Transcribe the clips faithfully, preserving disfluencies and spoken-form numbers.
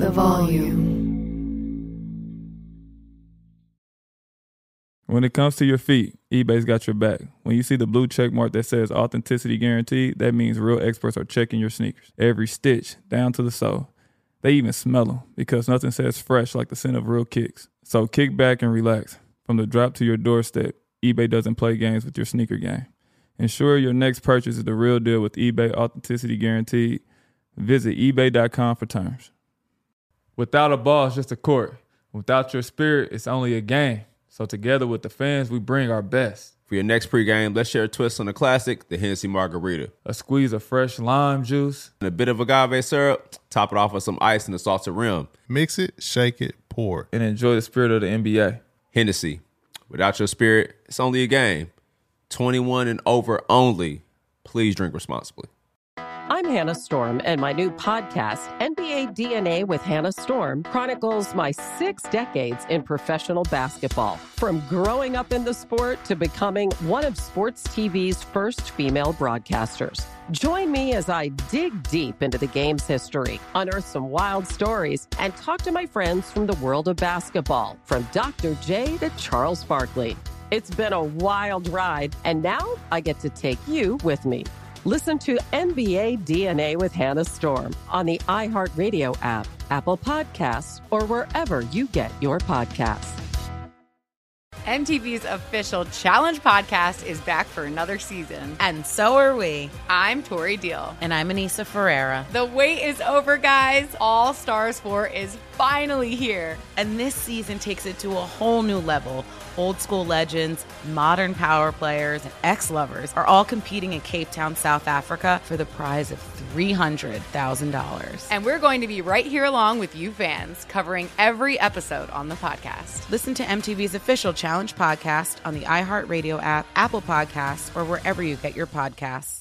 the volume. When it comes to your feet, eBay's got your back. When you see the blue check mark that says authenticity guaranteed, that means real experts are checking your sneakers. Every stitch, down to the sole. They even smell them because nothing says fresh like the scent of real kicks. So kick back and relax. From the drop to your doorstep, eBay doesn't play games with your sneaker game. Ensure your next purchase is the real deal with eBay Authenticity Guaranteed. Visit ebay dot com for terms. Without a ball, it's just a court. Without your spirit, it's only a game. So together with the fans, we bring our best. For your next pregame, let's share a twist on the classic, the Hennessy Margarita. A squeeze of fresh lime juice. And a bit of agave syrup. Top it off with some ice and a salted rim. Mix it, shake it, pour it. And enjoy the spirit of the N B A. Hennessy. Without your spirit, it's only a game. twenty-one and over only. Please drink responsibly. I'm Hannah Storm, and my new podcast, N B A D N A with Hannah Storm, chronicles my six decades in professional basketball. From growing up in the sport to becoming one of sports T V's first female broadcasters. Join me as I dig deep into the game's history, unearth some wild stories, and talk to my friends from the world of basketball, from Doctor J to Charles Barkley. It's been a wild ride, and now I get to take you with me. Listen to N B A D N A with Hannah Storm on the iHeartRadio app, Apple Podcasts, or wherever you get your podcasts. M T V's official Challenge podcast is back for another season. And so are we. I'm Tori Deal. And I'm Anissa Ferreira. The wait is over, guys. All Stars four is finally here. And this season takes it to a whole new level. Old school legends, modern power players, and ex-lovers are all competing in Cape Town, South Africa for the prize of three hundred thousand dollars. And we're going to be right here along with you fans, covering every episode on the podcast. Listen to M T V's official Challenge podcast on the iHeartRadio app, Apple Podcasts, or wherever you get your podcasts.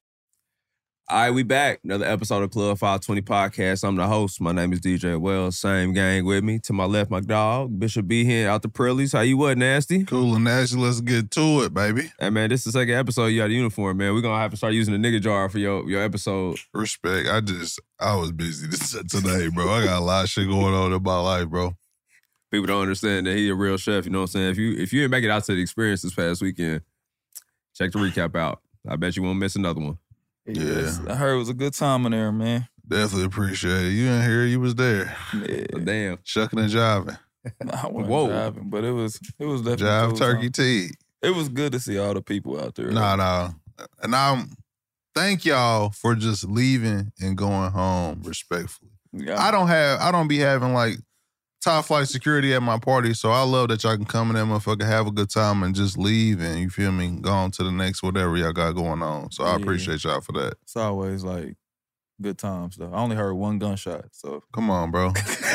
All right, we back. Another episode of Club five twenty Podcast. I'm the host. My name is D J Wells. Same gang with me. To my left, my dog, Bishop B here out the Prillies. How you what, Nasty? Cool and nasty. Let's get to it, baby. Hey, man, this is the second episode you got a uniform, man. We're going to have to start using the nigga jar for your, your episode. Respect. I just, I was busy this today, bro. I got a lot of shit going on in my life, bro. People don't understand that he a real chef, you know what I'm saying? If you if you didn't make it out to the experience this past weekend, check the recap out. I bet you won't miss another one. Yeah. I heard it was a good time in there, man. Definitely appreciate it. You didn't hear you was there. Yeah. Oh, damn. Shucking and jiving. I wasn't Whoa. driving, but it was it was definitely Jive cool turkey time. tea. It was good to see all the people out there. Nah, nah. And I'm thank y'all for just leaving and going home respectfully. Yeah. I don't have I don't be having like top flight security at my party, so I love that y'all can come in there, motherfucker, have a good time and just leave and, you feel me, go on to the next whatever y'all got going on. So I Yeah. appreciate y'all for that. It's always like good times though. I only heard one gunshot, so Come on, bro.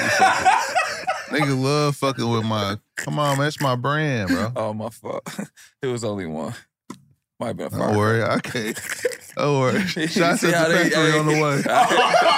Nigga love fucking with my, come on, man, it's my brand, bro. oh my fault. It was only one. Might have been a fire. Don't worry, I can't. Don't worry. Shots at See how the they- factory on the way.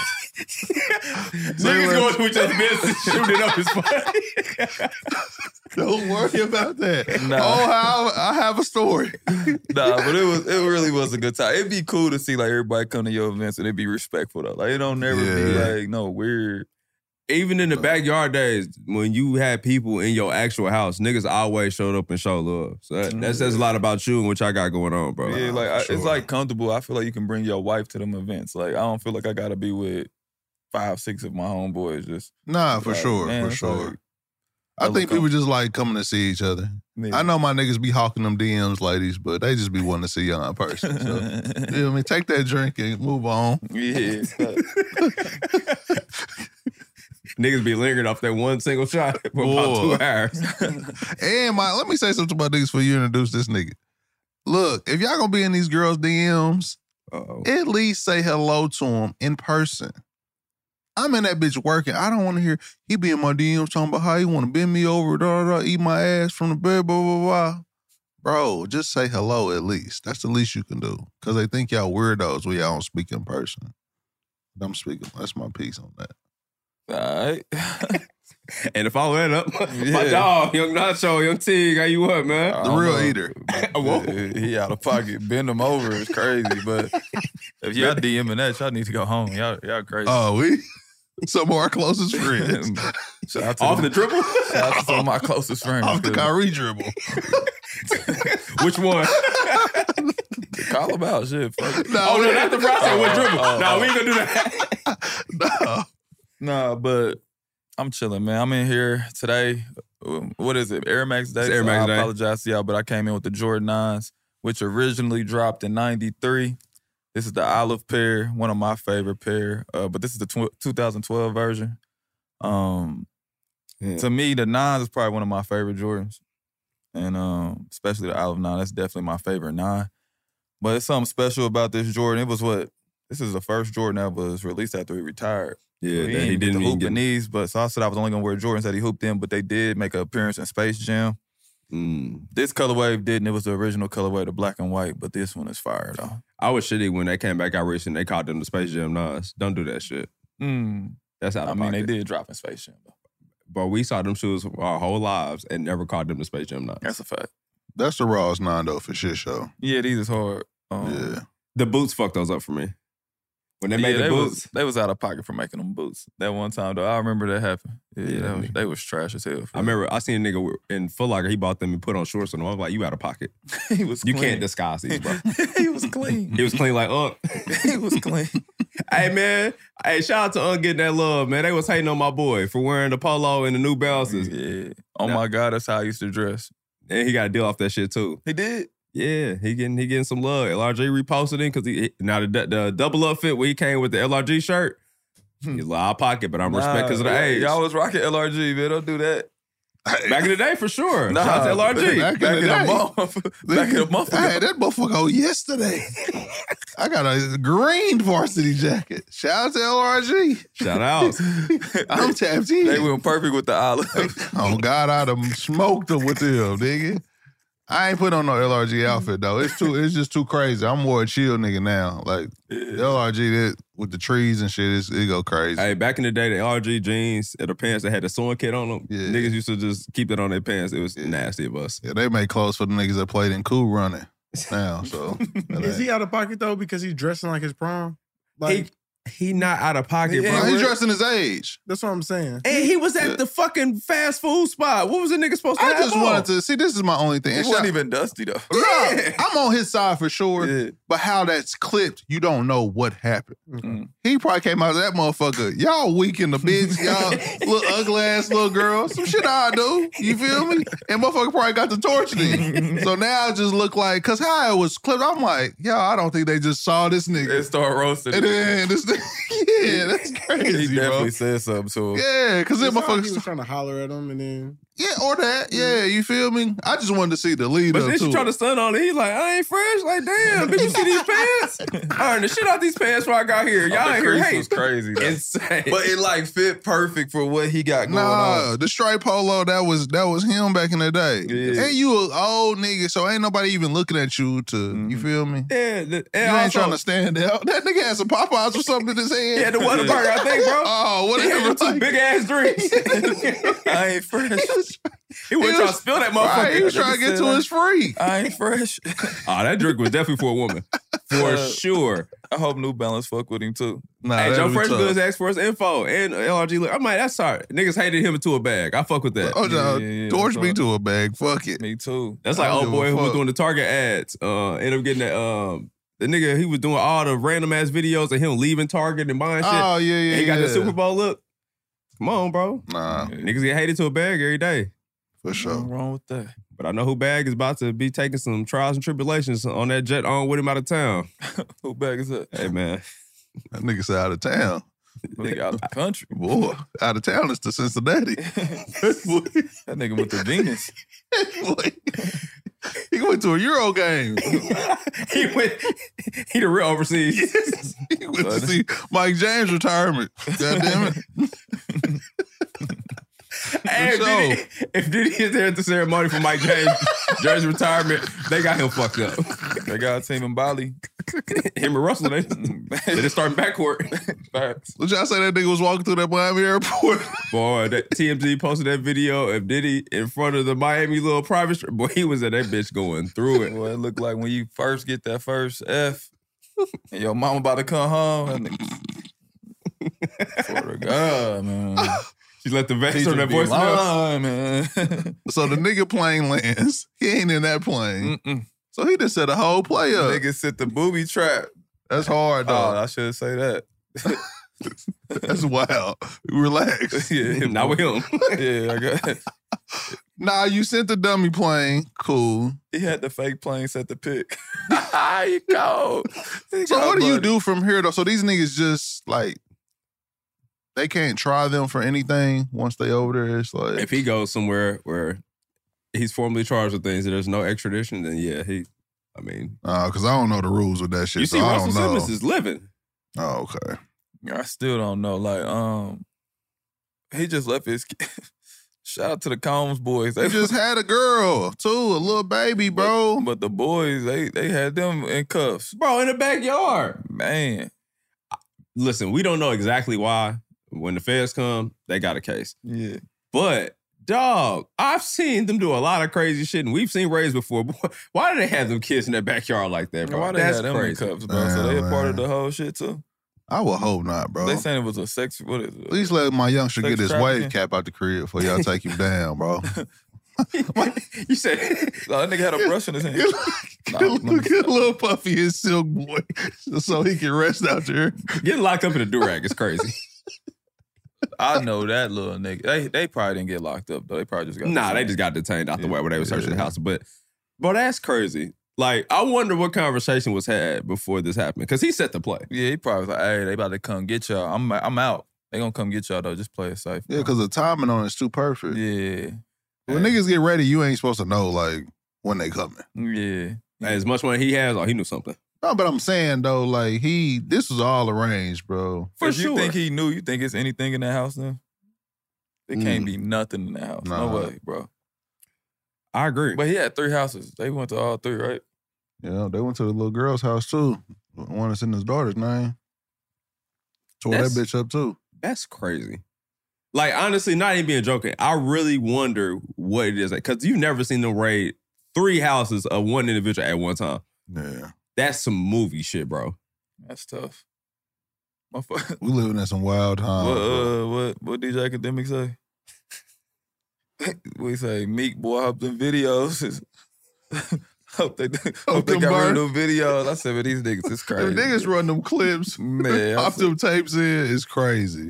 Niggas going to each other's business, shooting up his funny. Don't worry about that. Nah. Oh, how I have a story. Nah, but it was it really was a good time. It'd be cool to see like everybody come to your events and it be respectful though. Like it don't never be Yeah. like no weird. Even in the backyard days, when you had people in your actual house, niggas always showed up and showed love. So that, that says a lot about you and what y'all got going on, bro. Yeah, like I, for it's sure. like comfortable. I feel like you can bring your wife to them events. Like I don't feel like I gotta be with five, six of my homeboys. Just Nah, for like, sure, man, for it's sure. like- I think people just like coming to see each other. Yeah. I know my niggas be hawking them D Ms, ladies, but they just be wanting to see y'all in person. So, you know what I mean? Take that drink and move on. Yeah. Niggas be lingering off that one single shot for Boy. about two hours. And my, let me say something about niggas before you introduce this nigga. Look, if y'all gonna be in these girls' D Ms, Uh-oh. at least say hello to them in person. I'm in that bitch working. I don't want to hear he be in my D Ms talking about how he want to bend me over, da, da, da, eat my ass from the bed, blah, blah, blah. Bro, just say hello at least. That's the least you can do. Because they think y'all weirdos when y'all don't speak in person. I'm speaking. That's my piece on that. All right. And to follow that up, my Yeah. dog, Young Nacho, Young Tig, how you what, man? I The don't real know. eater. Whoa. Yeah, he out of pocket. Bend him over is crazy. But if y'all DMing that, y'all need to go home. Y'all, y'all crazy. Oh, we? Some of our closest friends. Shout out to Off the, the dribble? Shout out to some of my closest friends. Off the Kyrie dribble. Which one? Call them out, shit. Fuck it. No, Oh, no, not the process. Which dribble? oh, No, oh. we ain't gonna do that. no. Nah, but I'm chilling, man. I'm in here today. Um, What is it? Air Max Day. It's Air So Max I Day. apologize to y'all, but I came in with the Jordan nines, which originally dropped in ninety-three. This is the olive pair, one of my favorite pair. Uh, but this is the tw- two thousand twelve version. Um, Yeah. To me, the nines is probably one of my favorite Jordans. And um, especially the olive nine. That's definitely my favorite nine. But it's something special about this Jordan. It was what? This is the first Jordan that was released after he retired. Yeah, So that ain't he get didn't the even hoop get. and knees, but so I said I was only gonna wear Jordans that he hooped in, but they did make an appearance in Space Jam. Mm. This colorway didn't. It was the original colorway, the black and white, but this one is fire though. I was shitty when they came back out recently. They called them the Space Jam nines. Don't do that shit. Mm. That's out I of mean, they pocket. did drop in Space Jam though. But we saw them shoes our whole lives and never called them the Space Jam nines. That's a fact. That's the rawest nine, though, for shit show. Yeah, these is hard. Um, Yeah. The boots fucked those up for me. When they yeah, made the they boots, was they was out of pocket for making them boots that one time though. I remember that happened. Yeah, Yeah, that was, man. they was trash as hell. I remember I seen a nigga in Foot Locker. He bought them and put on shorts on them. I was like, you out of pocket. he was. You clean. can't disguise these, bro. he was clean. He was clean like Unc. he was clean. Hey, man. Hey, shout out to Unc getting that love, man. They was hating on my boy for wearing the polo and the New Balances. Yeah. Oh Nah. my God, that's how I used to dress. And he got a deal off that shit, too. He did. Yeah, he getting he getting some love. L R G reposted him because he now the, the double up fit where he came with the L R G shirt. He's like, out of pocket, but I'm respect because of the Nah, age. Y'all was rocking L R G, man. Don't do that. Back in the day, for sure. Nah, Shout out to L R G. back Back in in the the day. month. Back in the month I ago. had that motherfucker on yesterday. I got a green varsity jacket. Shout out to L R G. Shout out. I'm tapped in. They went perfect with the olive. Oh God, I'd have smoked them with them, nigga. I ain't put on no L R G outfit though. It's too. It's just too crazy. I'm more a chill nigga now. Like L R G, that with the trees and shit, it's, it go crazy. Hey, back in the day, the L R G jeans and the pants that had the sewing kit on them, Yeah. niggas used to just keep that on their pants. It was Yeah. nasty of us. Yeah, they make clothes for the niggas that played in Cool Running now. So that Is ain't- he out of pocket though because he's dressing like his prom? Like He not out of pocket, Yeah, bro. Nah, he's dressing his age. that's what I'm saying. And he was at Yeah. the fucking fast food spot. What was the nigga supposed to I have just on? wanted to see. This is my only thing. He And wasn't shout- even dusty though. Nah, Yeah. I'm on his side for sure. Yeah. But how that's clipped, you don't know what happened. Mm. He probably came out of that motherfucker. Y'all weak in the bitch. Y'all little ugly ass little girl. Some shit I do. You feel me? And motherfucker probably got the torch then. So now it just look like, cause how it was clipped, I'm like, yo, I don't think they just saw this They nigga. start roasting. And him. then this yeah, that's He crazy, definitely bro. said something to him. Yeah, cause then It sounded like he motherfuckers. was trying to holler at him and then Yeah, or that. Yeah, you feel me? I just wanted to see the lead But up then she to tried it. to stun on it. He's like, I ain't fresh. Like, damn, bitch, you see these pants? I earned the shit out these pants before I got here. Y'all The ain't here. crease Hey, was crazy. though. insane. But it like fit perfect for what he got going Nah, on. the straight polo, that was that was him back in the day. Yeah. And you an old nigga, so ain't nobody even looking at you to, you Mhm. feel me? yeah, the, You and ain't also, trying to stand out. That nigga had some Popeyes or something in his hand. he had the Whataburger, I think, bro. Oh, He had whatever. the two like- big ass drinks. I ain't fresh. He wasn't He trying was- to spill that Right, motherfucker. he was trying to get to his free. I ain't fresh. Oh, that drink was definitely for a woman. For Uh, sure. I hope New Balance fuck with him too. Nah, Hey, that Joe was Fresh tough. Goods asked for his info and L R G. Look, I'm like, that's sorry. Niggas hated him into a bag. I fuck with that. Oh, no, Yeah, yeah, yeah, torch that's me all. to a bag. Fuck it. Me too. That's I like don't old give a boy who was fuck. doing the Target ads. Uh, ended up getting that. Um, the nigga, he was doing all the random ass videos of him leaving Target and buying shit. Oh, yeah, yeah, and he got yeah. the Super Bowl look. Come on, bro. Nah, Niggas get hated to a bag every day. for What's sure. wrong with that? But I know who bag is about to be taking some trials and tribulations on that jet on with him out of town. Who bag is that? Hey, man. That nigga said out of town. Nigga out the country. Boy, out of town is to Cincinnati. That nigga went to Venus. Boy, he went to a Euro game. he went, he the real overseas. He went to see Mike James' retirement. God damn it. Hey, if, For Diddy, if Diddy is there at the ceremony for Mike James' jersey retirement, they got him fucked up. They got a team in Bali. Him and Russell, they, they just starting backcourt. Facts. What y'all say that nigga was walking through that Miami airport? Boy, that T M Z posted that video of Diddy in front of the Miami little private strip. Boy, he was at that bitch going through it. Boy, it looked like when you first get that first F and your mama about to come home. That nigga, For the God, man. She let the vex Teacher on that be voicemail. lying, man. So the nigga plane lands. He ain't in that plane. Mm-mm. So he just set a whole play up. Nigga set the booby trap. That's hard, Oh, though. I should say that. That's wild. Relax. Yeah, Not with him. Yeah, I got. Nah, you sent the dummy plane. Cool. He had the fake plane set the pick. He cold. He So got what do you money. do from here, though? So these niggas just, like, they can't try them for anything once they over there. It's like, If he goes somewhere where he's formally charged with things and there's no extradition, then yeah, he, I mean. uh, because I don't know the rules with that shit. You so see, I Russell don't know. Simmons is living. Oh, okay. I still don't know. Like, um, he just left his. Shout out to the Combs boys. They just had a girl, too, a little baby, bro. But, but the boys, they they had them in cuffs. Bro, in the backyard. Man. Listen, we don't know exactly why. When the feds come, they got a case. Yeah. But, dog, I've seen them do a lot of crazy shit, and we've seen Rays before. Why do they have them kids in their backyard like that, bro? Why they That's had them crazy. in cuffs, bro? So they a Man, part of man. the whole shit, too? I would hope not, bro. They saying it was a sex, what is it? At least let my youngster Sex get his trafficking? wave cap out the crib before y'all take him down, bro. You said No, that nigga had a brush in his hand. Nah, Look let me at little Puffy, his silk boy, so he can rest out there. getting locked up in a durag is crazy. I know that little nigga. They they probably didn't get locked up, though. They probably just got Nah, they detained. just got detained out the Yeah, way when they were searching the yeah. house. But, bro, that's crazy. Like, I wonder what conversation was had before this happened. Because he set the play. Yeah, he probably was like, hey, they about to come get y'all. I'm I'm out. They gonna come get y'all, though. Just play it safe. Yeah, because the timing on it's too perfect. Yeah. When niggas get ready, you ain't supposed to know, like, when they coming. Yeah. As much money he has, oh, he knew something. No, but I'm saying, though, like, he, this was all arranged, bro. For if sure. you think he knew, you think it's anything in that house now? It can't Mm. be nothing in that house. Nah. No way, bro. I agree. But he had three houses. They went to all three, right? Yeah, they went to the little girl's house, too. One that's in his daughter's name. Tore That's- that bitch up, too. That's crazy. Like, honestly, not even being joking, I really wonder what it is. Because you've never seen them raid three houses of one individual at one time. Yeah. That's some movie shit, bro. That's tough. Motherfucker. We living in some wild times. What, bro. uh, what, what D J Academic say? We say, Meek boy, hope them videos. hope they, hope they them got rid burn. of them videos. I said, but these niggas is crazy. If niggas run them clips, Man, I off them tapes in, is crazy.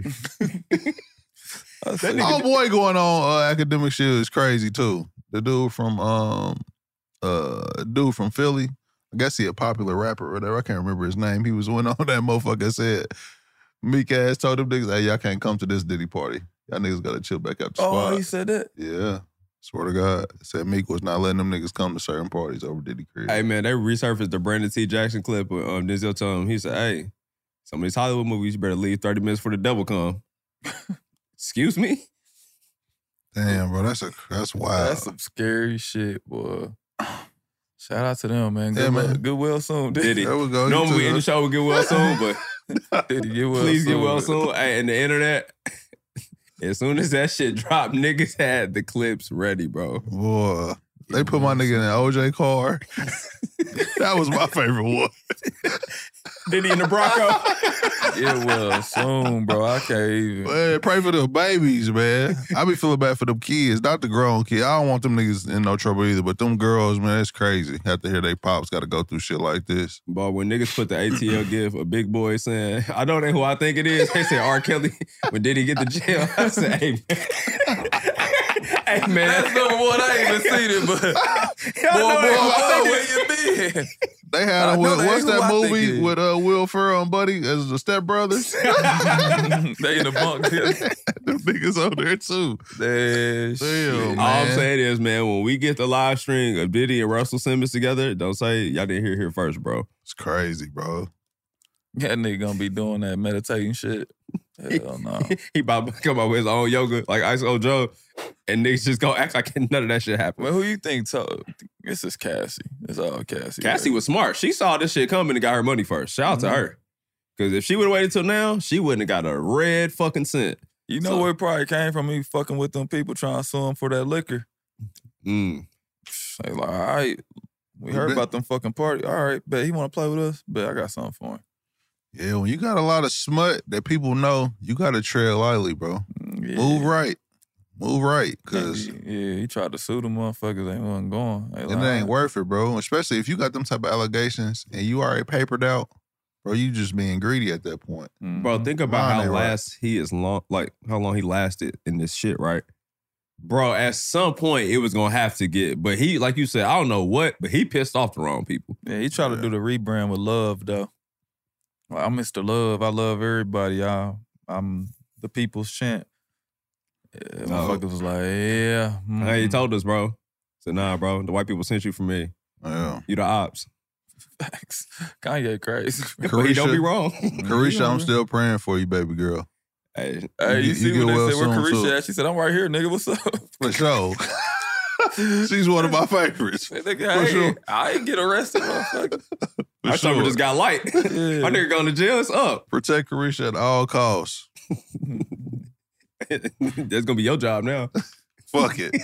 I said, Oh boy, going on uh, academic shit is crazy too. The dude from um uh dude from Philly, I guess he a popular rapper or whatever. I can't remember his name. He was one on that motherfucker said Meek ass told them niggas, hey, y'all can't come to this Diddy party. Y'all niggas gotta chill back up the oh, spot. he said that? Yeah. Swear to God. Said Meek was not letting them niggas come to certain parties over Diddy crib. Hey, man, they resurfaced the Brandon T. Jackson clip with um, Denzel told him, he said, hey, some of these Hollywood movies, you better leave thirty minutes for the devil come. Excuse me? Damn, bro, that's a that's wild. That's some scary shit, boy. Shout out to them, man. Good, Yeah, man. Get well soon. Did he? There we go. Normally we You end the took- show with get well soon, but Did he get well please soon? get well soon. Hey, and the internet, as soon as that shit dropped, niggas had the clips ready, bro. Boy, they put my nigga in an O J car. That was my favorite one. Did he in the Bronco? Get well soon, bro. I can't even. Man, pray for the babies, man. I be feeling bad for them kids, not the grown kids. I don't want them niggas in no trouble either, but them girls, man, it's crazy. Have to hear they pops got to go through shit like this. But when niggas put the A T L gif of Big Boy saying, I know that who I think it is. They said R. Kelly. When did he get to jail? I said, hey, man. Hey, man. That's number one. I ain't even seen it, but Y'all boy, know boy, that who I boy, think it where you been? They had I a, know what- that what's ain't who that I think it movie is. with uh, Will Ferrell and Buddy as the stepbrothers? They in the bunk. Them niggas on there too. That shit. All I'm man. saying is, man, when we get the live stream of Diddy and Russell Simmons together, don't say y'all didn't hear it here first, bro. It's crazy, bro. That nigga gonna be doing that meditating shit. Hell no. He about to come up with his own yoga, like Ice Old Joe, and niggas just gonna act like none of that shit happened. Well, who you think told? This is Cassie. It's all Cassie. Cassie right? was smart. She saw this shit coming and got her money first. Shout out to Mhm. her. Because if she would have waited till now, she wouldn't have got a red fucking cent. You know So- where it probably came from? Me fucking with them people trying to sue him for that liquor. Mm. They like, all right, we He heard been- about them fucking party. All right, bet he want to play with us. Bet I got something for him. Yeah, when you got a lot of smut that people know, you got to tread lightly, bro. Yeah. Move right. Move right, because yeah, yeah, he tried to sue the motherfuckers. They wasn't going. They it like, ain't worth it, bro. Especially if you got them type of allegations and you already papered out, bro, you just being greedy at that point. mhm. Bro, think about Mine how ain't right. last he is long, like how long he lasted in this shit, right? Bro, at some point it was gonna have to get, but he, like you said, I don't know what, but he pissed off the wrong people. Yeah, he tried to do the rebrand with love, though. Like, I'm Mister Love. I love everybody, y'all. I'm the people's champ. Yeah, Oh. motherfuckers was like, yeah. Hey, he mhm. told us, bro. Said, nah, bro, the white people sent you from me. Yeah. You the ops. Facts. Kanye crazy. But he don't be wrong. Carisha, I'm still praying for you, baby girl. Hey, Hey, you, You- see you when get they well said where soon, Carisha too. at? She said, I'm right here, nigga. What's up? For sure. She's one of my favorites. Hey, nigga, For hey, sure. I ain't get arrested, motherfucker. For our summer sure. just got light. Yeah. My nigga going to jail, it's up. Protect Carisha at all costs. That's gonna be your job now. Fuck it.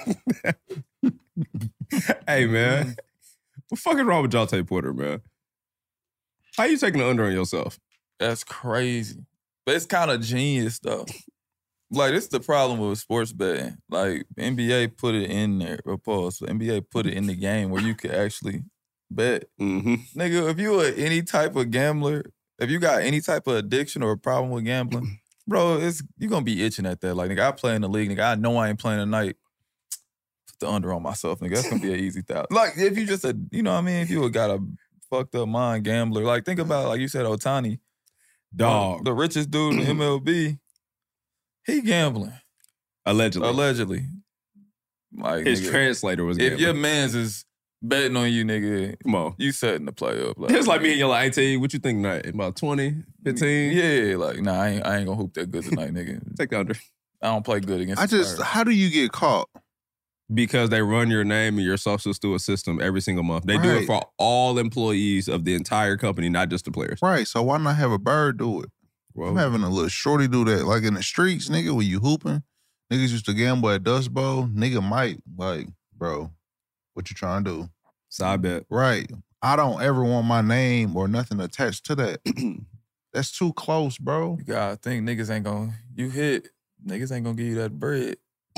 Hey, man. What fuck is wrong with Jonte Porter, man? How you taking the under on yourself? That's crazy. But it's kind of genius, though. Like, this is the problem with sports betting. Like, N B A put it in there. Or pause. N B A put it in the game where you could actually bet. Mm-hmm. Nigga, if you are any type of gambler, if you got any type of addiction or a problem with gambling, bro, it's you gonna be itching at that. Like, nigga, I play in the league, nigga. I know I ain't playing tonight. Put the under on myself, nigga. That's gonna be an easy thousand. Like, if you just a, you know what I mean? If you got a fucked up mind gambler, like, think about, like you said, Ohtani. Dog. The richest dude in the M L B, he gambling. Allegedly. Allegedly. Like, His nigga, translator was if gambling. your mans is betting on you, nigga, Come on. you setting the play up. It's like me and you're like, eighteen, what you think tonight? About twenty, fifteen? Yeah, like, nah, I ain't, I ain't gonna hoop that good tonight, nigga. Take the under. I don't play good against I the just, Spurs. how do you get caught? Because they run your name and your socials through a system every single month. They do it Right. for all employees of the entire company, not just the players. Right, so why not have a bird do it? Well, I'm having a little shorty do that. Like in the streets, nigga, when you hooping, niggas used to gamble at Dust Bowl. Nigga might, like, bro, what you trying to do? side bet. Right. I don't ever want my name or nothing attached to that. That's too close, bro. You gotta think niggas ain't gonna, you hit, niggas ain't gonna give you that bread.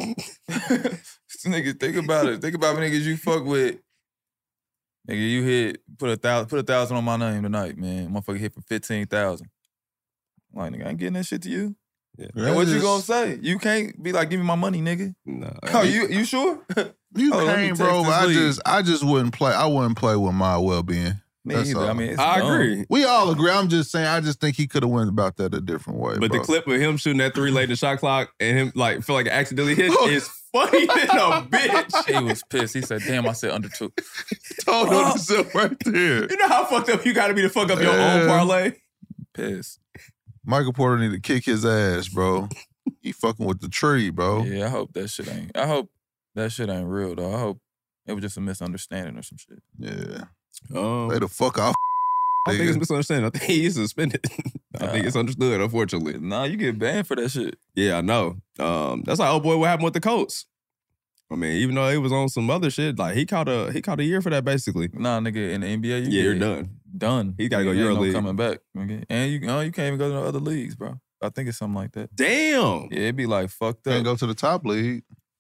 Niggas, think about it. Think about niggas you fuck with. Nigga, you hit, put a thousand, put a thousand on my name tonight, man. Motherfucker hit for fifteen thousand. Like, nigga, I ain't getting that shit to you. Yeah. And what you gonna say? You can't be like, give me my money, nigga. Nah. Oh, you you sure? You Oh, let me can't, text bro. this But I league. just, I just wouldn't play. I wouldn't play with my well being. Me That's either. all. I mean, it's I dumb. agree. We all agree. I'm just saying. I just think he could have went about that a different way. But bro. the clip of him shooting that three late in the shot clock and him like feel like it accidentally hit is funny than a bitch. He was pissed. He said, "Damn, I said under two." told on himself right there. You know how fucked up you gotta be to fuck up your Yeah. own parlay? Pissed. Michael Porter need to kick his ass, bro. He fucking with the tree, bro. Yeah, I hope that shit ain't. I hope that shit ain't real though. I hope it was just a misunderstanding or some shit. Yeah. Um, Lay the fuck off. I don't think it's nigga. misunderstanding. I think he's suspended. I think it's understood, unfortunately. Nah, you get banned for that shit. Yeah, I know. Um, that's like, oh boy, what happened with the Colts? I mean, even though he was on some other shit, like he caught a he caught a year for that basically. Nah, nigga, in the N B A, you Yeah, you're get done. Done. He gotta go Nigga, ain't EuroLeague. no coming back. Nigga. And you, oh, you can't even go to no other leagues, bro. I think it's something like that. Damn. Yeah, it'd be like fucked Can't up. go to the top league.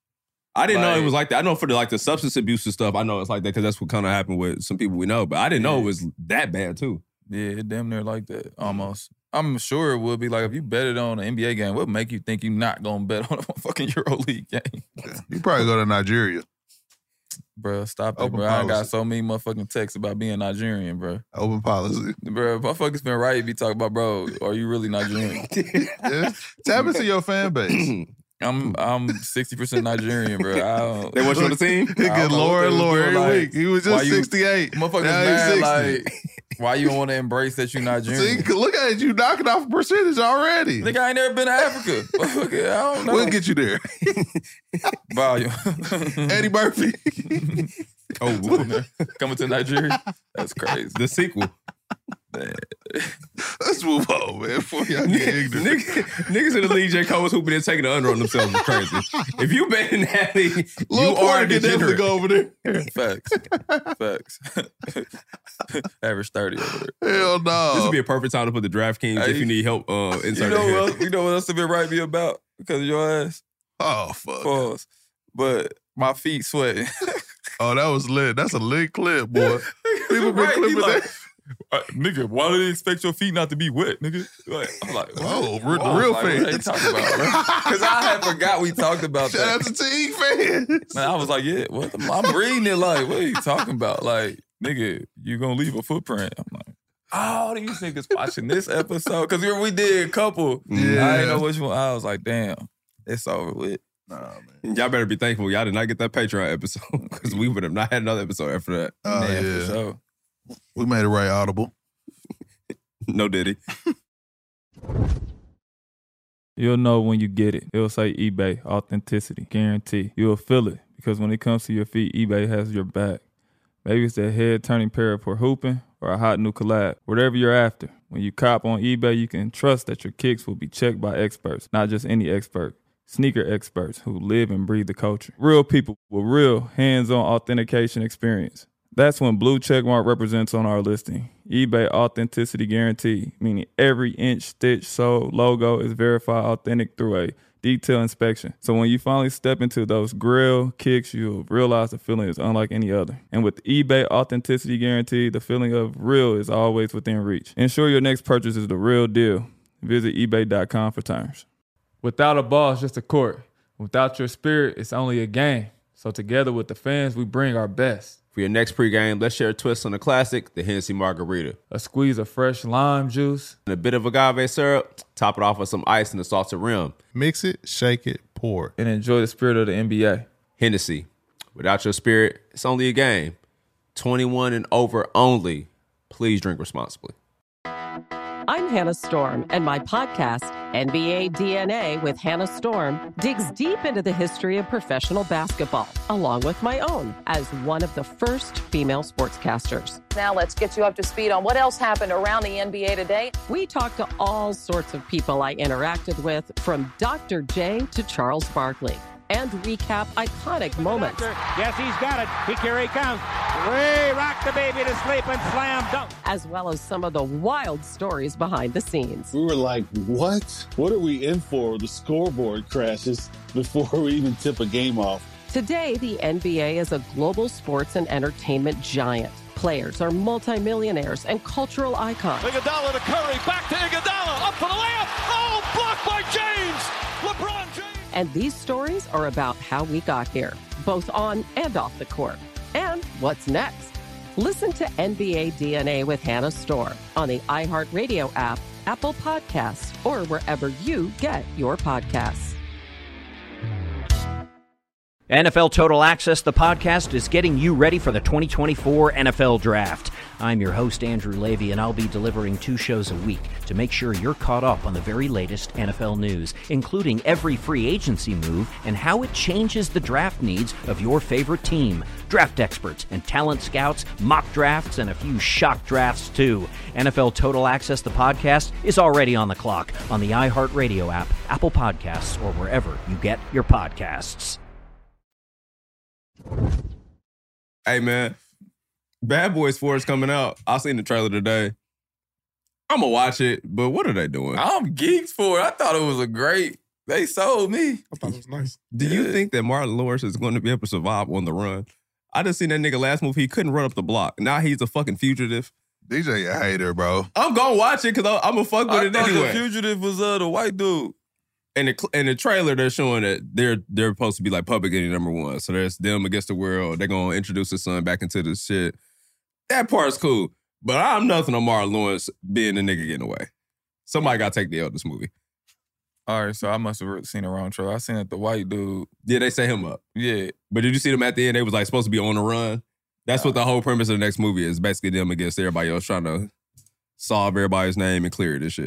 I didn't know it Like- was like that. I know for the like the substance abuse and stuff, I know it's like that because that's what kind of happened with some people we know. But I didn't know it Yeah. was that bad too. Yeah, it damn near like that almost. I'm sure it would be like if you betted on an N B A game, what make you think you're not gonna bet on a fucking EuroLeague game? Yeah. You probably go to Nigeria. Bro, stop it, Open bro. I got policy. so many motherfucking texts about being Nigerian, bro. Open policy. Bro, motherfuckers been right be talking about, bro, are you really Nigerian? Yeah. Tap into your fan base. I'm I'm sixty percent Nigerian, bro. I don't, They want you on the team? He I get don't know what lower they and was lower doing, every like, week. He was why just you- sixty-eight. Motherfuckers Now he's mad, sixty. like, why you don't want to embrace that you Nigerian? See, look at you knocking off a percentage already. Nigga, I ain't never been to Africa. Motherfucker, I don't know. We'll get you there. Volume. Eddie Murphy. Oh, Coming to Nigeria? That's crazy. the sequel. Man, Let's move on, man. Before y'all get ignorant. Niggas, niggas in the league, J. Cole was hooping and taking the under on themselves is crazy. If you bet in that league, you are a degenerate. Go over there. Facts. Facts. Average thirty over there. Hell no. This would be a perfect time to put the DraftKings Hey, if you need help uh, You inserting. know what? You know what else to be right me about because of your ass. Oh, fuck. Pause. But my feet sweating. Oh, that was lit. That's a lit clip, boy. People been Right, clipping he like, that. Uh, nigga, why do they expect your feet not to be wet, nigga? Like, I'm like, Whoa, what? real, I was real like, what are they fans. talking about, bro? Because I had forgot we talked about Shout out that. to Teague fans. Man, I was like, yeah, what? The, I'm reading it like, what are you talking about? Like, nigga, you gonna leave a footprint? I'm like, oh, these niggas watching this episode? Because we did a couple. Yeah. I didn't know which one. I was like, damn, it's over with. Nah, man. Y'all better be thankful y'all did not get that Patreon episode because we would have not had another episode after that. Oh, Man, yeah. for sure. We made it right audible. No Diddy. You'll know when you get it. It'll say eBay, authenticity, guarantee. You'll feel it because when it comes to your feet, eBay has your back. Maybe it's that head-turning pair for hooping or a hot new collab. Whatever you're after, when you cop on eBay, you can trust that your kicks will be checked by experts, not just any expert. Sneaker experts who live and breathe the culture. Real people with real hands-on authentication experience. That's when blue checkmark represents on our listing. eBay Authenticity Guarantee, meaning every inch, stitch, sole, logo is verified authentic through a detailed inspection. So when you finally step into those grill kicks, you'll realize the feeling is unlike any other. And with eBay Authenticity Guarantee, the feeling of real is always within reach. Ensure your next purchase is the real deal. Visit ebay dot com for terms. Without a ball, it's just a court. Without your spirit, it's only a game. So together with the fans, we bring our best. For your next pregame, let's share a twist on the classic, the Hennessy Margarita. A squeeze of fresh lime juice. And a bit of agave syrup, top it off with some ice and a salted rim. Mix it, shake it, pour it. And enjoy the spirit of the N B A. Hennessy. Without your spirit, it's only a game. twenty-one and over only. Please drink responsibly. I'm Hannah Storm, and my podcast, N B A D N A with Hannah Storm, digs deep into the history of professional basketball, along with my own, as one of the first female sportscasters. Now let's get you up to speed on what else happened around the N B A today. We talk to all sorts of people I interacted with, from Doctor J to Charles Barkley, and recap iconic moments. Yes, he's got it. He, here he comes. Way rock the baby to sleep and slam dunk. As well as some of the wild stories behind the scenes. We were like, what? What are we in for? The scoreboard crashes before we even tip a game off. Today, the N B A is a global sports and entertainment giant. Players are multimillionaires and cultural icons. Iguodala to Curry, back to Iguodala, up for the layup. Oh, blocked by James. LeBron James. And these stories are about how we got here, both on and off the court. And what's next? Listen to N B A D N A with Hannah Storm on the iHeartRadio app, Apple Podcasts, or wherever you get your podcasts. N F L Total Access, the podcast, is getting you ready for the twenty twenty-four N F L Draft. I'm your host, Andrew Levy, and I'll be delivering two shows a week to make sure you're caught up on the very latest N F L news, including every free agency move and how it changes the draft needs of your favorite team. Draft experts and talent scouts, mock drafts, and a few shock drafts, too. N F L Total Access, the podcast, is already on the clock on the iHeartRadio app, Apple Podcasts, or wherever you get your podcasts. Hey, man. Bad Boys four is coming out. I seen the trailer today. I'm going to watch it, but what are they doing? I'm geeked for it. I thought it was a great... They sold me. I thought it was nice. Do you think that Martin Lawrence is going to be able to survive on the run? I just seen that nigga last move. He couldn't run up the block. Now he's a fucking fugitive. D J a hater, bro. I'm going to watch it because I'm going to fuck with I it thought anyway. the fugitive was uh, the white dude. In the, in the trailer, they're showing that they're they're supposed to be like public enemy number one. So there's them against the world. They're going to introduce his son back into this shit. That part's cool. But I'm nothing on Martin Lawrence being the nigga getting away. Somebody got to take the L this movie. All right, so I must have seen the wrong trailer. I seen that the white dude. Yeah, they set him up. Yeah. But did you see them at the end? They was like supposed to be on the run. That's what the whole premise of the next movie is. Basically them against everybody else trying to solve everybody's name and clear this shit.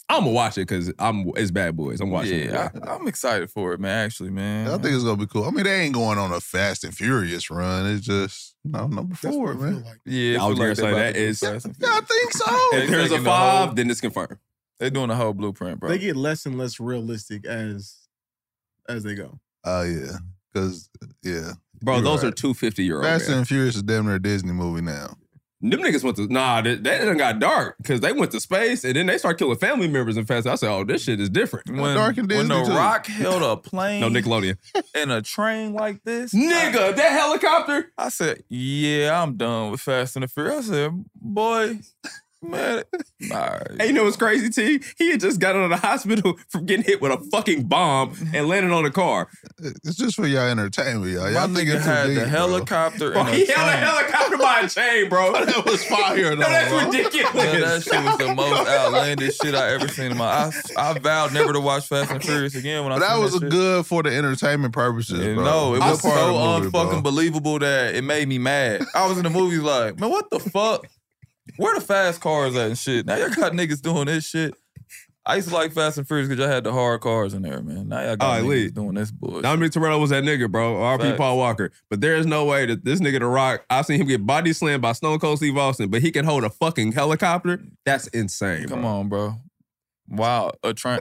I'm gonna watch it because I'm it's Bad Boys. I'm watching it. Yeah, I, I'm excited for it, man. Actually, man. I think it's gonna be cool. I mean, they ain't going on a Fast and Furious run. It's just no number four, man. Like. Yeah, I was gonna like say that is. Yeah, I think so. If there's a taking the five, whole- then it's confirmed. They're doing the whole blueprint, bro. They get less and less realistic as as they go. Oh yeah, because yeah, Bro, You're those right. are two fifty-year-old Fast men. and Furious is damn near a Disney movie now. Them niggas went to, nah, that, that done got dark because they went to space and then they start killing family members in Fast. I said, oh, this shit is different. when, Dark and when The Disney, too. Rock held a plane No, Nickelodeon. and a train like this, Nigga, that helicopter. I said, yeah, I'm done with Fast and the Furious. I said, boy, man, all right. Hey, you know what's crazy, T? He had just got out of the hospital from getting hit with a fucking bomb and landed on a car. It's just for y'all entertainment, y'all. Y'all My think nigga it's had too deep, the helicopter Bro, and a he train. held a helicopter by a chain, bro. That was fire, though. No, that's bro. ridiculous. Man, that shit was the most outlandish shit I ever seen in my I, I vowed never to watch Fast and Furious again when I But that seen was that shit. good for the entertainment purposes, And bro. no, it Good was so part of the movie, unfucking bro. believable that it made me mad. I was in the movies like, man, what the fuck? Where the fast cars at and shit? Now y'all got niggas doing this shit. I used to like Fast and Furious because y'all had the hard cars in there, man. Now y'all got All right, niggas Lee. doing this bullshit. Dominic Toretto was that nigga, bro. R P Facts. Paul Walker. But there is no way that this nigga The Rock, I've seen him get body slammed by Stone Cold Steve Austin, but he can hold a fucking helicopter. That's insane. Come bro. on, bro. Wow, a train.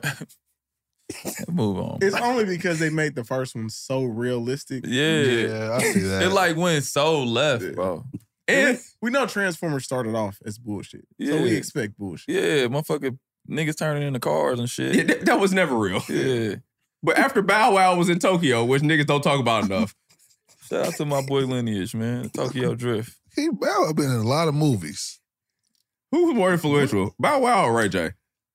Move on. It's only because they made the first one so realistic. Yeah. Yeah, I see that. It like went so left, Yeah. bro. And we know Transformers started off as bullshit. So Yeah. we expect bullshit. Yeah, motherfucker niggas turning into cars and shit. Yeah, that, that was never real. Yeah. But after Bow Wow was in Tokyo, which niggas don't talk about enough. Shout out to my boy Lineage, man. Tokyo Drift. He Bow Wow been in a lot of movies. Who was more influential, Bow Wow or Ray J?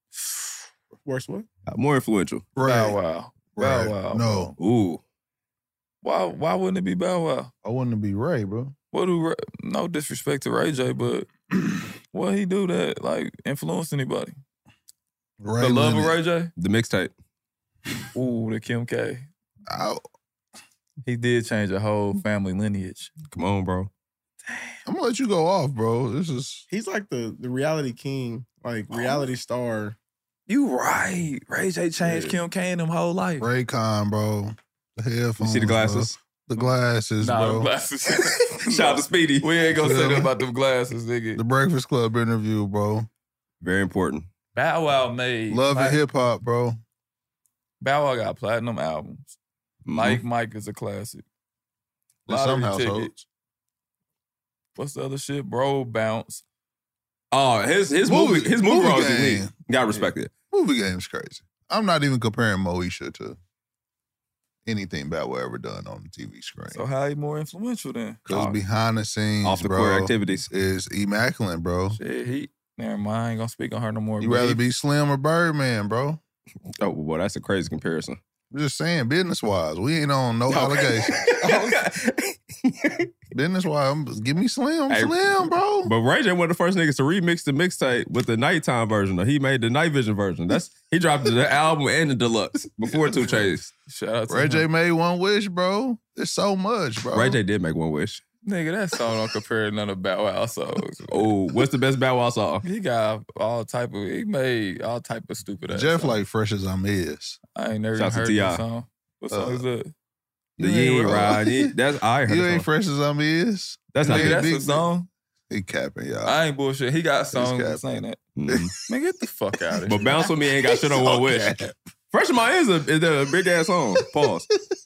Worse what? Uh, More influential. Ray. Bow Wow. Bow Ray. Wow. No, Ooh. Why why wouldn't it be Bow Wow? I wouldn't be Ray, bro. What do Ray, no disrespect to Ray J, but what he do that like influence anybody? Ray The love of Lineage. Ray J? The mixtape. Ooh, the Kim K. I, He did change a whole family lineage. Come on, bro. I'm gonna let you go off, bro. This is He's like the, the reality king, like reality star. You right. Ray J changed Yeah. Kim K in them whole life. Raycon, bro. The You headphones. see the bro. glasses? The glasses, Nah, bro. them glasses. Shout out to Speedy. We ain't gonna say Yeah. that about them glasses, nigga. The Breakfast Club interview, bro. Very important. Bow Wow made Love plat- and hip hop, bro. Bow Wow got platinum albums. Mhm. Mike Mike is a classic. In some Lottery ticket. households. What's the other shit? Bro Bounce. Oh, his his Movie- movie, his movie movie roles is game. elite. Gotta respect it. Movie game's crazy. I'm not even comparing Moesha to anything Bow Wow ever done on the T V screen. So how he more influential then? Because Oh. behind the scenes, Off the bro, court activities. is immaculate, bro. Shit, he never mind. I ain't gonna speak on her no more. You but rather he- be Slim or Birdman, bro. Oh, boy, that's a crazy comparison. I'm just saying, business wise, we ain't on no allegations. Business wise, give me Slim, Hey, Slim, bro. But Ray J one of the first niggas to remix the mixtape with the nighttime version. Though. He made the night vision version. That's he dropped the album and the deluxe before Two Chainz. Shout out to Ray him. J made one wish, bro. It's so much, bro. Ray J did make one wish. Nigga, that song don't compare to none of Bow Wow songs. Oh, what's the best Bow Wow song? He got all type of, he made all type of stupid ass Jeff songs. like fresh as I'm is. I ain't never even Shouts to heard T I that song. What song Uh, is that? The You You ain't Ain't right. Ride. Yeah, That's I heard You the ain't song. fresh as I'm is. That's not Nigga, Nigga, that's good. a big- song. He capping, y'all. I ain't bullshit. He got songs cap. that saying that. Mhm. Man, get the fuck out of But here. Bounce With Me ain't got shit on one wish. Fresh in My is a, is a big ass song. Pause.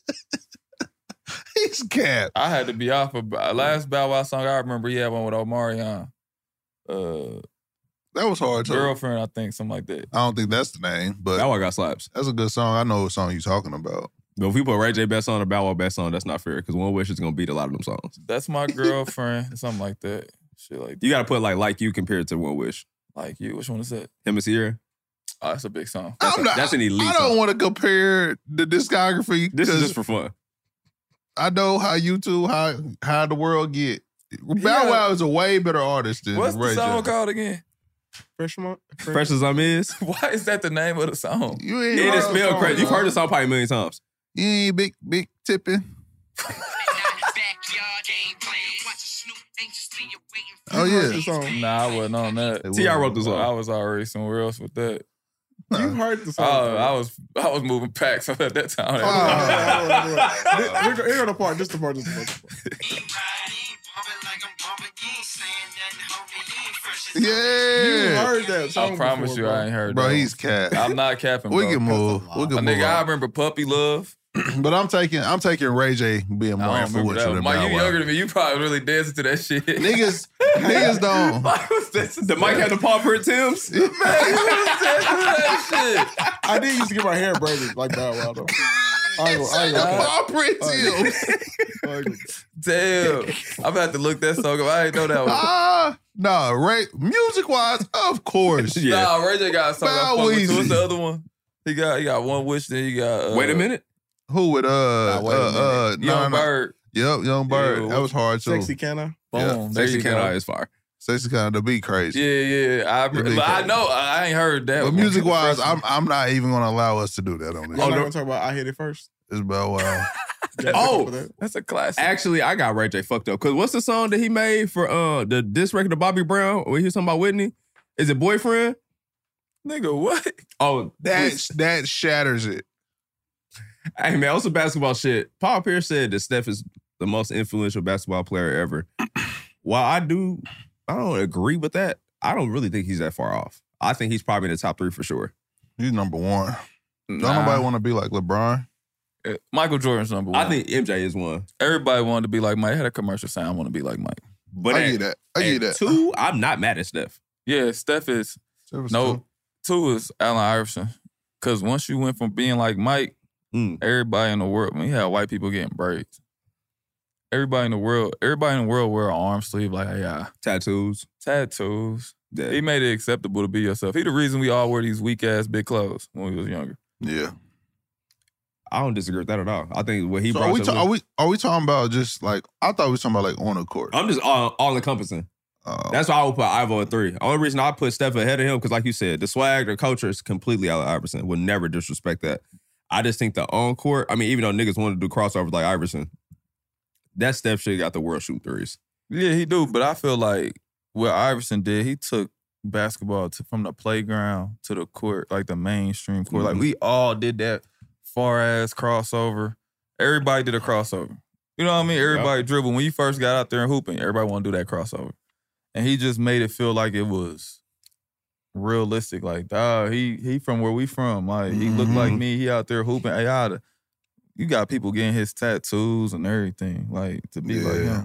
He's cap. I had to be off of last Bow Wow song. I remember he had one with Omarion. Uh, That was hard too. girlfriend, I think, something like that. I don't think that's the name, but Bow Wow got slaps. that's a good song. I know what song you're talking about. But if we put Ray J best song or Bow Wow best song, that's not fair because One Wish is gonna beat a lot of them songs. That's my girlfriend, something like that. Shit like that. You gotta put like Like You compared to One Wish. Like you, which one is that? Him and Sierra. Oh, that's a big song. That's, I'm a- not- that's an elite I don't song. want to compare the discography. This is 'cause just for fun. I know how you two, how how the world get. Bow Yeah. Wow is a way better artist than What's Ray the song J. called again? Fresh, mo- fresh. Fresh as I'm is. Why is that the name of the song? You ain't It heard is the spelled song, crazy. You've bro. heard the song probably a million times. You ain't big big tipping. Oh You heard yeah. the song. Nah, I wasn't on that. It T I was. wrote the I song. was already somewhere else with that. You heard the song. Oh, I was I was moving packs at that time. Oh, here, here, here go the part. Just the part. Just the part. Yeah. You heard that song I promise before, you, bro. I ain't heard Bro, that. he's cat. I'm not capping, We bro. can move. We can A move nigga, I on. remember Puppy Love. But I'm taking I'm taking Ray J being I more don't remember influential that. than Mike, Bow you Wow. younger than me. You probably really dancing to that shit. Niggas, niggas don't. Mike was dancing The Mike had the Paul Print Tims. Man, he was dancing to that shit. I did used to get my hair braided like Bow Wow though. I ain't gonna, I ain't gonna cap. Paul Print I Tims. ain't gonna- Damn. I'm about to look that song up. I didn't know that one. Ah, nah, Ray. Music wise, of course. Yeah. Nah, Ray J got a song I Bow fuck with too. What's Weezy. the other one? He got he got One Wish, then he got uh, Wait a minute. Who would uh Nah, wait a uh uh Young no, no. Bird. Yep, Young Bird. Yeah, that was hard too. Sexy can I? Boom. Yeah. There Sexy you Can go. I is fire. Sexy kind of the beat crazy. Yeah, yeah. I, The but big I crazy. know I ain't heard that. But one. music wise, I'm I'm not even gonna allow us to do that on this. Y'all Oh, not no. gonna talk about I Hit It First? It's Bow Wow. Y'all Oh. talk about that? That's a classic. Actually, I got Ray J fucked up. Cause what's the song that he made for uh the diss record of Bobby Brown where he was talking about Whitney? Is it Boyfriend? Nigga, what? Oh, That that shatters it. hey man, also basketball shit. Paul Pierce said that Steph is the most influential basketball player ever. While I do, I don't agree with that. I don't really think he's that far off. I think he's probably in the top three for sure. He's number one. Don't Nah. nobody want to be like LeBron. Uh, Michael Jordan's number one. I think M J is one. everybody wanted to be like Mike. I had a commercial saying I want to be like Mike. But I at, get that. I get at that. two, I'm not mad at Steph. Yeah, Steph is no. Two is Allen Iverson. Because once you went from being like Mike, Mm. everybody in the world, when you had white people getting braids, everybody in the world, everybody in the world wear an arm sleeve like, yeah, Tattoos. tattoos. Yeah. He made it acceptable to be yourself. He the reason we all wear these weak ass big clothes when we was younger. Yeah. I don't disagree with that at all. I think what he So brought are we, to ta- are we are we talking about just like I thought we were talking about like on the court. I'm just all, all encompassing. Uh, That's why I would put Ivo at three. Only reason I put Steph ahead of him, because like you said, the swag, the culture is completely Allen Iverson. Would never disrespect that. I just think the on court, I mean, even though niggas wanted to do crossovers like Iverson, that Steph shit got the world shoot threes. Yeah, he do. But I feel like what Iverson did, he took basketball to, from the playground to the court, like the mainstream court. Mhm. Like we all did that far ass crossover. Everybody did a crossover. You know what I mean? Everybody dribbled. When you first got out there and hooping, everybody want to do that crossover. And he just made it feel like it was realistic. Like, dog, he he from where we from. Like, he looked like Mhm. me. He out there hooping. Hey, I oughta- you got people getting his tattoos and everything. Like, to be like Yeah. him.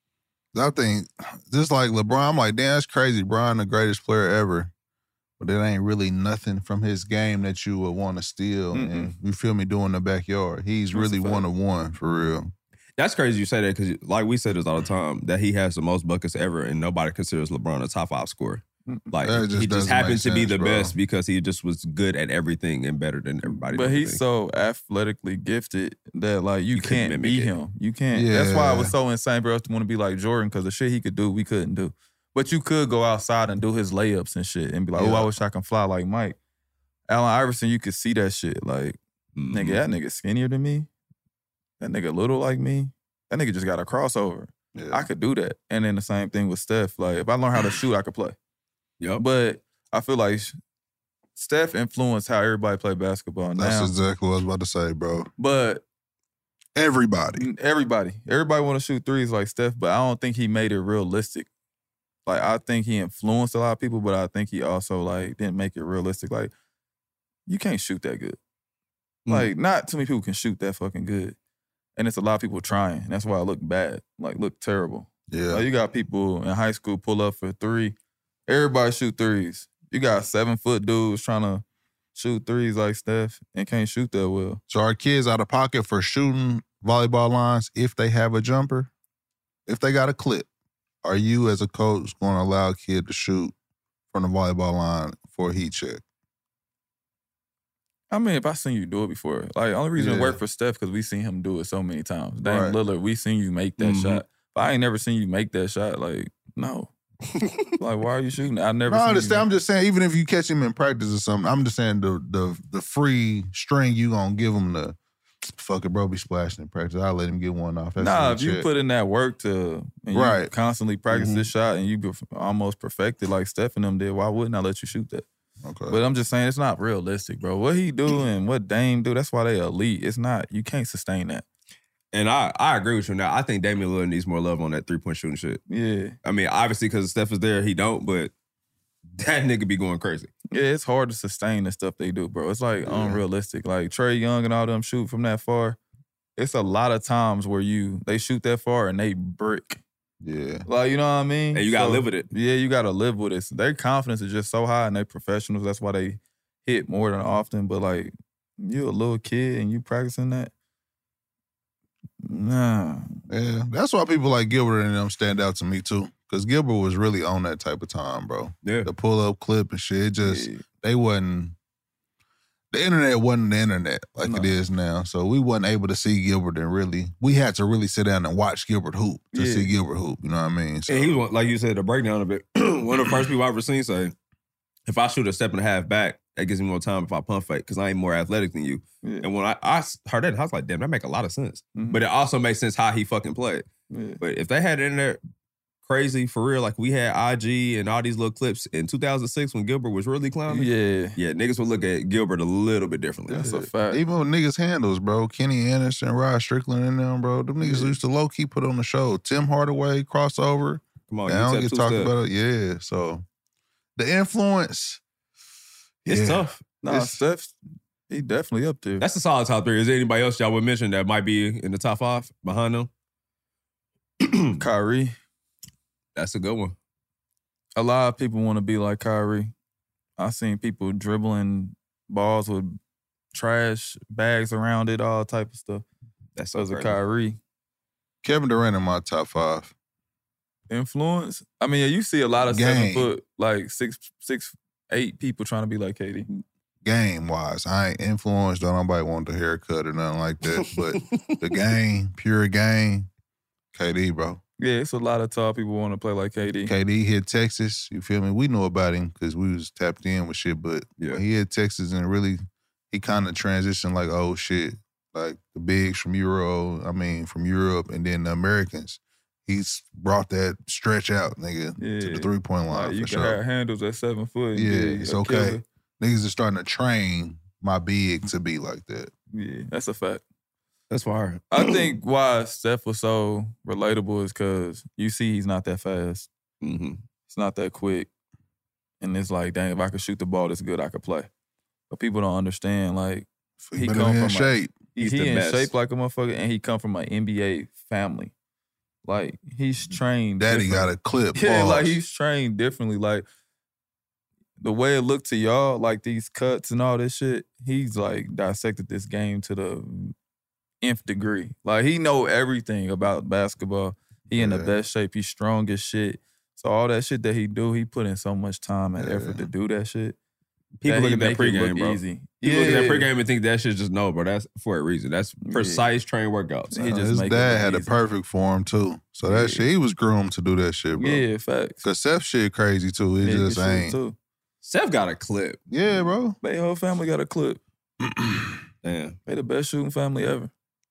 I think just like LeBron, I'm like, damn, that's crazy. Bron, the greatest player ever. But it ain't really nothing from his game that you would want to steal. And you feel me, doing the backyard. He's That's really a fact. one of one for real. That's crazy you say that, because like we said this all the time, that he has the most buckets ever and nobody considers LeBron a top five scorer. Like, That just he just doesn't happened make to be sense, the bro. best because he just was good at everything and better than everybody. But doing he's everything. so athletically gifted that like you, couldn't can't mimic beat it. him. You can't. That's why it was Yeah. so insane for us to want to be like Jordan, because the shit he could do, we couldn't do. But you could go outside and do his layups and shit and be like, oh, Yeah. I wish I can fly like Mike. Allen Iverson, you could see that shit. Like, Mhm. nigga, that nigga skinnier than me. That nigga little like me. That nigga just got a crossover. Yeah. I could do that. And then the same thing with Steph. Like, if I learn how to shoot, I could play. Yep. But I feel like Steph influenced how everybody play basketball That's now. exactly what I was about to say, bro. But Everybody. everybody, everybody want to shoot threes like Steph, but I don't think he made it realistic. Like, I think he influenced a lot of people, but I think he also like didn't make it realistic. Like, you can't shoot that good. Mm. Like, not too many people can shoot that fucking good. And it's a lot of people trying. And that's why I look bad. Like, look terrible. Yeah. Like, you got people in high school pull up for three. Everybody shoot threes. You got seven foot dudes trying to shoot threes like Steph and can't shoot that well. So are kids out of pocket for shooting volleyball lines if they have a jumper? If they got a clip, are you as a coach going to allow a kid to shoot from the volleyball line for a heat check? I mean, if I seen you do it before, like, the only reason Yeah. it worked for Steph because we seen him do it so many times. Dame Right. Lillard, we seen you make that Mhm. shot. If I ain't never seen you make that shot, like, no. Like, why are you shooting? I never No, I seen understand. I'm you. just saying, even if you catch him in practice or something, I'm just saying the the the free string you gonna give him the fuck it, bro, be splashing in practice. I'll let him get one off. That's Nah, a if you check. put in that work to and you Right. constantly practice Mhm. this shot and you be almost perfected like Steph and them did, why wouldn't I let you shoot that? Okay. But I'm just saying it's not realistic, bro. What he do and what Dame do, that's why they elite. It's not, you can't sustain that. And I, I agree with you now. I think Damian Lillard needs more love on that three-point shooting shit. Yeah. I mean, obviously, because Steph is there, he don't, but that nigga be going crazy. Yeah, it's hard to sustain the stuff they do, bro. It's like Yeah. unrealistic. Like Trae Young and all them shoot from that far. It's a lot of times where you they shoot that far and they brick. Yeah. Like, you know what I mean? And you gotta So, live with it. Yeah, you gotta live with it. Their confidence is just so high and they professionals. That's why they hit more than often. But like, you a little kid and you practicing that. Nah. Yeah. That's why people like Gilbert and them stand out to me too. Because Gilbert was really on that type of time, bro. Yeah. The pull-up clip and shit. It just, Yeah. they wasn't, the internet wasn't the internet like No. it is now. So we wasn't able to see Gilbert and really, we had to really sit down and watch Gilbert hoop to Yeah. see Gilbert hoop. You know what I mean? So, And he was, like you said, the breakdown of it. One of the first people I ever seen say, if I shoot a step and a half back, that gives me more time if I pump fake because I ain't more athletic than you. Yeah. And when I, I heard that, I was like, damn, that make a lot of sense. Mhm. But it also makes sense how he fucking played. Yeah. But if they had it in there crazy for real, like we had I G and all these little clips in two thousand six when Gilbert was really clowning, Yeah. yeah, niggas would look at Gilbert a little bit differently. That's a fact. even with niggas' handles, bro, Kenny Anderson, Rod Strickland and them, bro, them niggas Yeah. used to low-key put on the show. Tim Hardaway, crossover. Come on, They you don't step, get two talked step. about it. Yeah, so the influence, It's yeah. tough. Nah, It's- Steph, he definitely up there. That's a solid top three. Is there anybody else y'all would mention that might be in the top five behind them? Kyrie. That's a good one. A lot of people want to be like Kyrie. I seen people dribbling balls with trash bags around it, all type of stuff. That's Because so of crazy. Kyrie. Kevin Durant in my top five. Influence? I mean, yeah, you see a lot of Game. seven foot, like six, six, eight people trying to be like K D. Game wise, I ain't influenced. Don't nobody want the haircut or nothing like that. But the game, pure game, K D, bro. Yeah, it's a lot of tall people want to play like K D. K D hit Texas. You feel me? We know about him because we was tapped in with shit. But Yeah. when he hit Texas and really, he kind of transitioned like, oh shit, like the bigs from Euro. I mean, from Europe, and then the Americans. He's brought that stretch out, nigga, to Yeah. the three point line Like, you for can sure. have handles at seven foot. and Yeah, be it's a okay. killer. Niggas are starting to train my big to be like that. Yeah, that's a fact. That's fire. I think why Steph was so relatable is because you see he's not that fast. Mm-hmm. It's not that quick. And it's like, dang, if I could shoot the ball this good, I could play. But people don't understand, like, he Better come be from in a- shape. He, He's he the in best. shape like a motherfucker, and he come from an N B A family. Like, he's trained Daddy got differently. a clip. Yeah, like pause. he's trained differently. Like the way it looked to y'all, like these cuts and all this shit, he's like dissected this game to the nth degree. Like he know everything about basketball. He in the Yeah. best shape. He's strong as shit. So all that shit that he do, he put in so much time and Yeah. effort to do that shit. People that look he at that make it look pregame, bro. easy. People look at that Yeah. pregame and think that shit just no, bro. That's for a reason. That's precise trained workouts. He Uh, just his make it dad look had a easy. perfect for him too. So that Yeah. shit, he was groomed to do that shit, bro. Yeah, facts. Cause Seth shit crazy too. It Yeah, just this shit ain't. too. Seth got a clip. Yeah, bro. They whole family got a clip. Damn. They the best shooting family ever.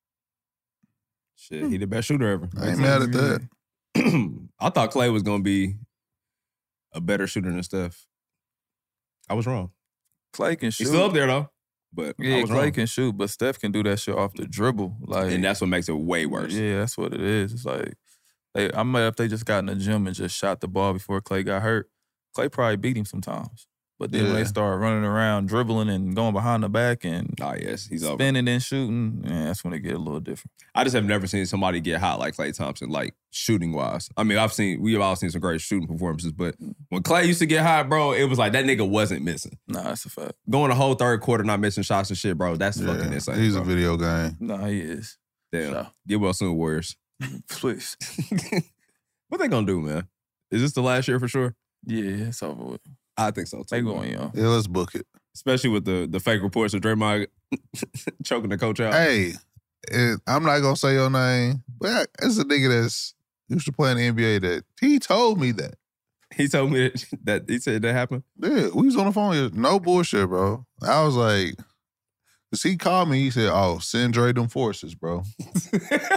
Shit, he the best shooter ever. I ain't mad at that. I thought Clay was gonna be a better shooter than Steph. I was wrong. Clay can shoot. He's still up there though. But I Yeah, was Clay wrong. can shoot, but Steph can do that shit off the dribble. Like, And that's what makes it way worse. Yeah, that's what it is. It's like they, I'm mad if they just got in the gym and just shot the ball before Clay got hurt. Clay probably beat him sometimes. But then when Yeah. they start running around, dribbling and going behind the back and Oh yes, he's over. spinning and shooting, yeah, that's when it get a little different. I just have never seen somebody get hot like Klay Thompson, like shooting wise. I mean, I've seen we have all seen some great shooting performances, but when Klay used to get hot, bro, it was like that nigga wasn't missing. Nah, that's a fact. Going the whole third quarter not missing shots and shit, bro. That's fucking Yeah, insane. he's bro. a video game. Nah, he is. Damn. So, Get well soon, Warriors. please. What they gonna do, man? Is this the last year for sure? Yeah, it's over with. I think so too. They going young. Yeah, let's book it. Especially with the the fake reports of Draymond choking the coach out. Hey, it, I'm not gonna say your name, but it's a nigga that's used to play in the N B A that he told me that. He told me that, that he said that happened. Yeah, we was on the phone. No bullshit, bro. I was like, cause he called me. He said, "Oh, send Dre them forces, bro."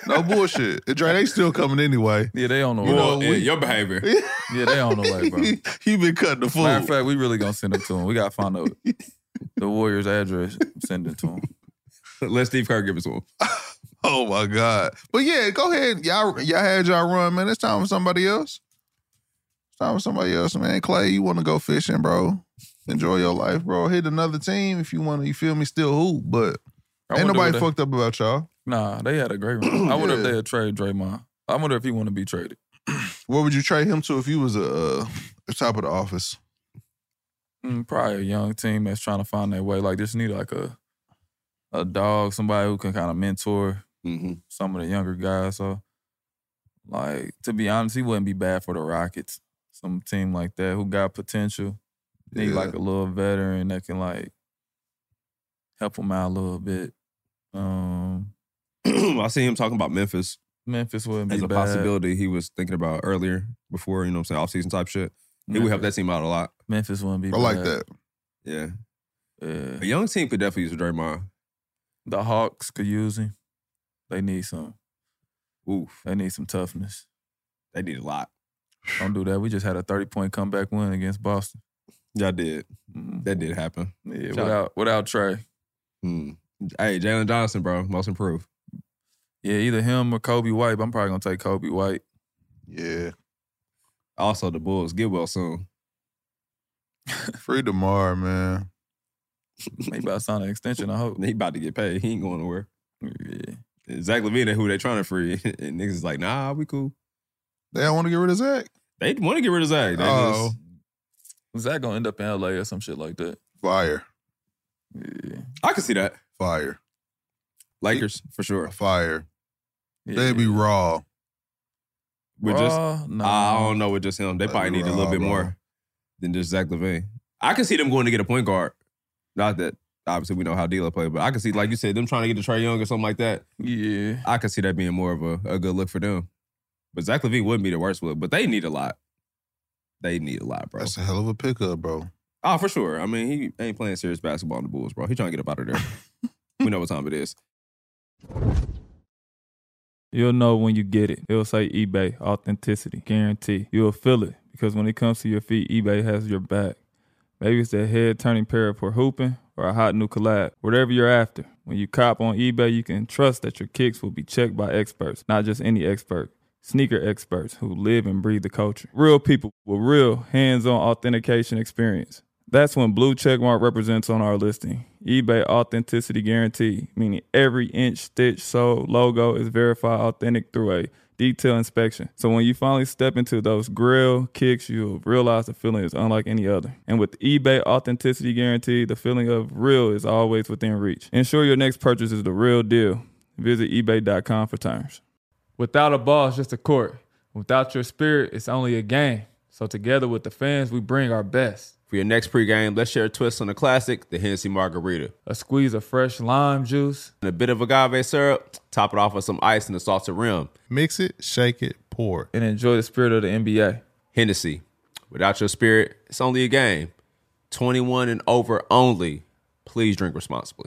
No bullshit. And Dre, they still coming anyway. Yeah, they on the way. You know, Well, we- your behavior. Yeah, they on the way, bro. He been cutting the food. Matter of fact, we really gonna send it to him. We gotta find out the Warriors' address. Send it to him. Let Steve Kerr give it to him. Oh my God. But yeah, go ahead. Y'all, y'all had y'all run, man. It's time for somebody else. It's time for somebody else, man. Clay, you want to go fishing, bro? Enjoy your life, bro. Hit another team if you want to, you feel me, still hoop. But I ain't wonder nobody what fucked up about y'all. Nah, they had a great run. I wonder if Yeah. they had traded Draymond. I wonder if he want to be traded. What would you trade him to if you was a uh, the top of the office? Mm, probably a young team that's trying to find their way. Like, just need like a a dog, somebody who can kind of mentor Mm-hmm. some of the younger guys. So, like, to be honest, he wouldn't be bad for the Rockets. Some team like that who got potential. Need Yeah. like a little veteran that can like help him out a little bit. Um, I see him talking about Memphis Memphis wouldn't be as a bad. possibility he was thinking about earlier before, you know what I'm saying, offseason type shit. He would help that team out a lot. Memphis wouldn't be I bad. like that. Yeah. Yeah. A young team could definitely use a Draymond. The Hawks could use him. They need some. Oof. They need some toughness. They need a lot. Don't do that. We just had a thirty-point comeback win against Boston. Y'all did. Mhm. That did happen. Yeah, Shout- without without Trey. Hmm. Hey, Jalen Johnson, bro. Most improved. Yeah, either him or Kobe White. But I'm probably gonna take Kobe White. Yeah. Also, the Bulls get well soon. Free DeMar, man. They about to sign an extension, I hope. He about to get paid. He ain't going nowhere. Yeah. Zach LaVine, who they trying to free. And niggas is like, nah, we cool. They don't want to get rid of Zach. They want to get rid of Zach. They Oh. Is that gonna end up in L A or some shit like that? Fire. Yeah. I can see that. Fire. Lakers, for sure. Fire. yeah. They'd be raw. With just, Raw? No. I don't know with just him. They probably need a little bit Raw, more bro. than just Zach LaVine. I can see them going to get a point guard. Not that, obviously, we know how D'Lo play, but I can see, like you said, them trying to get to Trae Young or something like that. Yeah. I can see that being more of a, a good look for them. But Zach LaVine wouldn't be the worst look, but they need a lot. They need a lot, bro. That's a hell of a pickup, bro. Oh, for sure. I mean, he ain't playing serious basketball in the Bulls, bro. He trying to get up out of there. We know what time it is. You'll know when you get it. It'll say eBay, authenticity, guarantee. You'll feel it because when it comes to your feet, eBay has your back. Maybe it's that head-turning pair for hooping or a hot new collab. Whatever you're after, when you cop on eBay, you can trust that your kicks will be checked by experts, not just any expert. Sneaker experts who live and breathe the culture. Real people with real hands-on authentication experience. That's when Blue Checkmark represents on our listing. eBay Authenticity Guarantee, meaning every inch, stitch, sole, logo is verified authentic through a detailed inspection. So when you finally step into those grill kicks, you'll realize the feeling is unlike any other. And with eBay Authenticity Guarantee, the feeling of real is always within reach. Ensure your next purchase is the real deal. Visit ebay dot com for terms. Without a ball, it's just a court. Without your spirit, it's only a game. So together with the fans, we bring our best. For your next pregame, let's share a twist on the classic, the Hennessy Margarita. A squeeze of fresh lime juice. And a bit of agave syrup. Top it off with some ice and a salted rim. Mix it, shake it, pour it. And enjoy the spirit of the N B A. Hennessy. Without your spirit, it's only a game. twenty-one and over only. Please drink responsibly.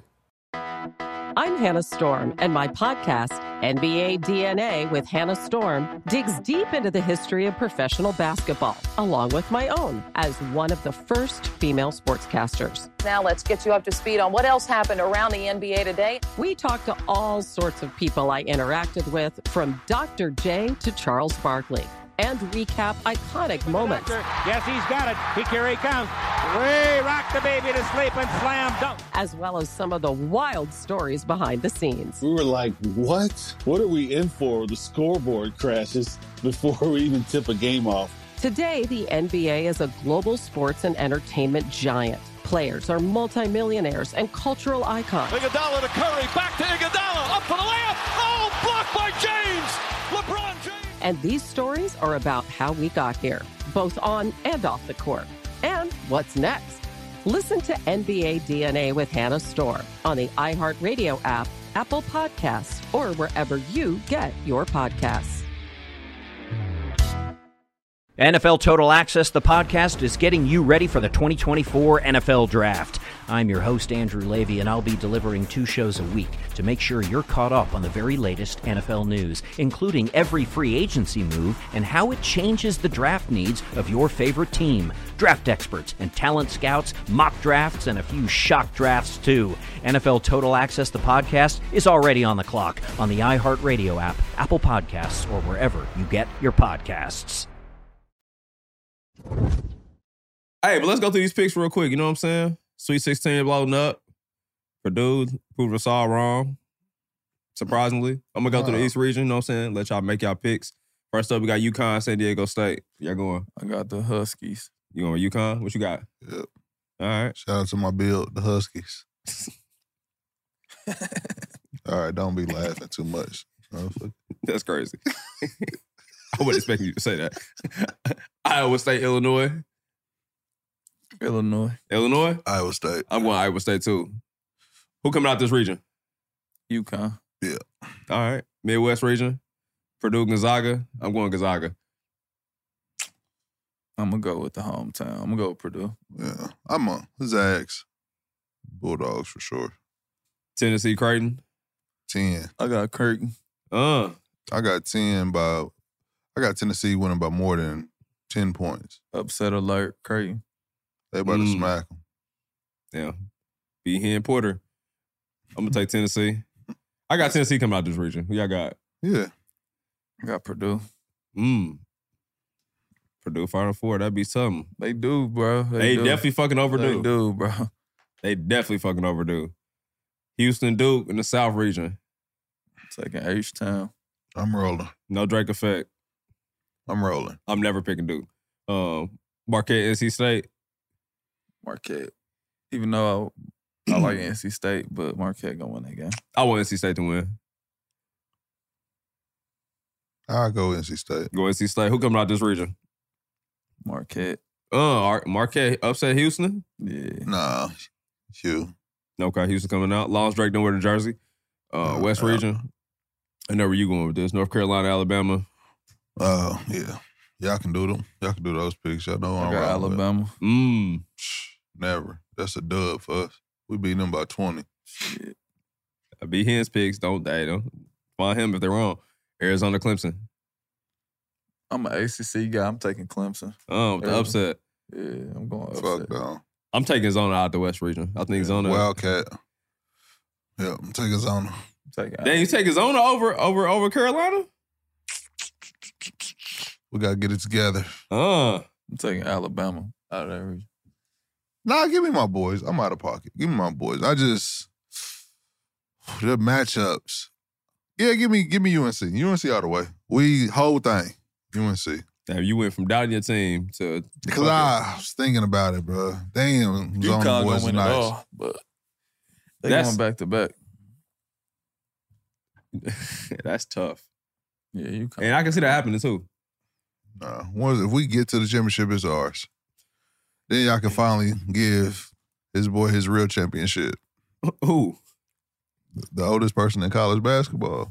I'm Hannah Storm, and my podcast, N B A D N A with Hannah Storm, digs deep into the history of professional basketball, along with my own, as one of the first female sportscasters. Now let's get you up to speed on what else happened around the N B A today. We talk to all sorts of people I interacted with, from Doctor J to Charles Barkley, and recap iconic moments. Yes, he's got it. He, here he comes. Way rock the baby to sleep and slam dunk. As well as some of the wild stories behind the scenes. We were like, what? What are we in for? The scoreboard crashes before we even tip a game off. Today, the N B A is a global sports and entertainment giant. Players are multimillionaires and cultural icons. Iguodala to Curry, back to Iguodala, up for the layup. Oh, blocked by James. LeBron James. And these stories are about how we got here, both on and off the court. And what's next? Listen to N B A D N A with Hannah Storm on the iHeartRadio app, Apple Podcasts, or wherever you get your podcasts. N F L Total Access, the podcast, is getting you ready for the twenty twenty-four N F L Draft. I'm your host, Andrew Levy, and I'll be delivering two shows a week to make sure you're caught up on the very latest N F L news, including every free agency move and how it changes the draft needs of your favorite team. Draft experts and talent scouts, mock drafts, and a few shock drafts, too. N F L Total Access, the podcast, is already on the clock on the iHeartRadio app, Apple Podcasts, or wherever you get your podcasts. Hey, but let's go through these picks real quick. You know what I'm saying? Sweet sixteen loading up. Purdue proved us all wrong. Surprisingly. I'm going to go through the East region. You know what I'm saying? Let y'all make y'all picks. First up, we got UConn, San Diego State. Y'all going? I got the Huskies. You going with UConn? What you got? Yep. All right. Shout out to my build, the Huskies. All right, don't be laughing too much. That's crazy. I wasn't expecting you to say that. Iowa State, Illinois. Illinois. Illinois? Iowa State. I'm going Iowa State, too. Who coming out this region? UConn. Yeah. All right. Midwest region. Purdue, Gonzaga. I'm going Gonzaga. I'm going to go with the hometown. I'm going to go with Purdue. Yeah. I'm a Zags. Bulldogs for sure. Tennessee, Creighton. ten. I got Creighton. Uh. I got ten by, I got Tennessee winning by more than ten points. Upset alert, Creighton. They about Mm. to smack them. Yeah. Be here in Porter. I'm going to take Tennessee. I got Tennessee coming out this region. Who y'all got? Yeah. I got Purdue. Mm. Purdue Final Four. That'd be something. They do, bro. They, They do. definitely fucking overdue. They do, bro. They definitely fucking overdue. Houston, Duke in the South region. Taking H-Town. I'm rolling. No Drake effect. I'm rolling. I'm never picking Duke. Um, Marquette, N C State. Marquette. Even though I, I like N C State, but Marquette gonna win that game. I want N C State to win. I'll go N C State. Go N C State. Who coming out this region? Marquette. Uh, Marquette upset Houston? Yeah. Nah. Hugh. Okay, Houston coming out. Lawrence Drake don't wear the jersey. Uh, Uh, West uh, region. I know where you going with this. North Carolina, Alabama. Uh, yeah. Y'all can do them. Y'all can do those picks. Y'all know I I'm got rolling with. Alabama. Mm. Never. That's a dub for us. We beat them by twenty. Shit. I beat his picks. Don't they? Don't find him if they're wrong. Arizona, Clemson. I'm an A C C guy. I'm taking Clemson. Oh, the Yeah. upset. Yeah, I'm going upset. Fuck down. I'm taking Zona out the West region. I think Zona. Wildcat. Yeah, I'm taking Zona. I'm taking Dang, you taking Zona over over over Carolina? We got to get it together. Uh, I'm taking Alabama out of that region. Nah, give me my boys. I'm out of pocket. Give me my boys. I just, the matchups. Yeah, give me give me U N C. U N C out of the way. We, whole thing, U N C. Damn, you went from doubting your team to. Because I was thinking about it, bro. Damn, UConn Zona gonna boys win nice. it all, but they That's- going back to back. That's tough. Yeah, UConn. And I can see that happening too. Nah, once if we get to the championship, it's ours. Then y'all can finally give his boy his real championship. Who? The oldest person in college basketball.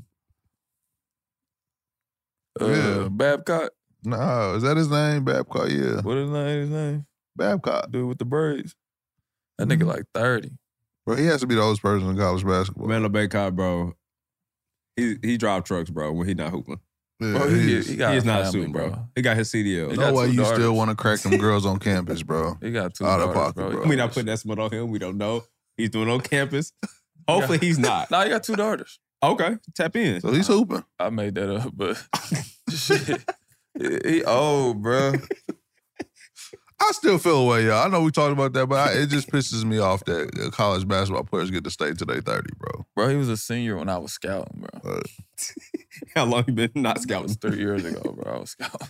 Uh, Yeah. Babcock. Nah, is that his name? Babcock, yeah. What is his name? His name? Babcock. Dude with the braids. That nigga like thirty. Bro, he has to be the oldest person in college basketball. Mano Baycott, bro. He he drive trucks, bro, when he not hooping. Yeah, Bro, he, he's- he got he is a not family, shooting, bro. bro. He got his C D L. He no got way two you daughters. still want to crack them girls on campus, bro. He got two Out of daughters, pocket, bro. bro. We not putting that smut on him. We don't know. He's doing it on campus. Hopefully he's not. Nah, he got two daughters. Okay, tap in. So he's hooping. I made that up, but shit. He, he old, bro. I still feel away, y'all. I know we talked about that, but I, it just pisses me off that college basketball players get to stay till they thirty, bro. Bro, he was a senior when I was scouting, bro. But How long you been not That scouting? was three years ago, bro. I was scouting.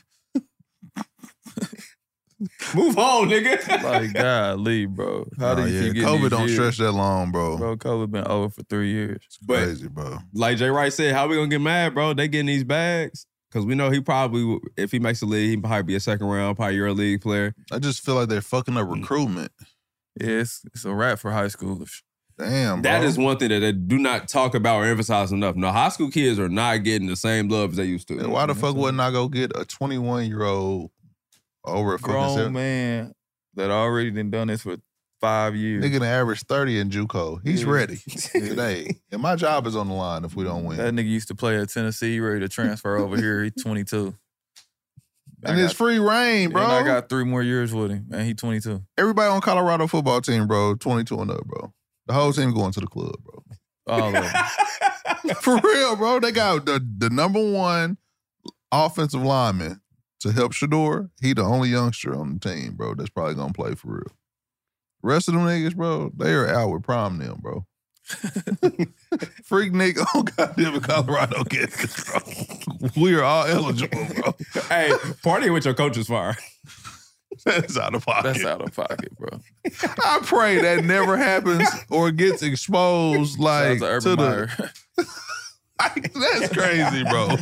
Move on, nigga. Like, golly, bro. How nah, do you yeah, keep getting COVID these don't years? stretch that long, bro. Bro, COVID been over for three years. It's But- crazy, bro. Like Jay Wright said, how we gonna get mad, bro? They getting these bags. Because we know he probably, if he makes the league, he probably be a second round, probably Euro League player. I just feel like they're fucking up recruitment. Yeah, it's, it's a wrap for high schoolers. Damn, bro. That is one thing that they do not talk about or emphasize enough. No, high school kids are not getting the same love as they used to. Yeah, why the fuck wouldn't I go get a twenty-one-year-old over a fucking grown seven? man that already done done this for five years. Nigga done average thirty in JUCO. He's Yeah. ready today. And my job is on the line if we don't win. That nigga used to play at Tennessee, ready to transfer over here. He twenty-two. and it's free reign, bro. And I got three more years with him, and he twenty-two. Everybody on Colorado football team, bro, twenty-two and up, bro. The whole team going to the club, bro. All of them. For real, bro. They got the, the number one offensive lineman to help Shador. He the only youngster on the team, bro, that's probably going to play for real. Rest of them niggas, bro, they are out with prime them, bro. Freak nigga on goddamn Colorado get this, bro. We are all eligible, bro. Hey, partying with your coach is fire. That's out of pocket. That's out of pocket, bro. I pray that never happens or gets exposed like Shout out to, to the. Urban That's crazy, bro.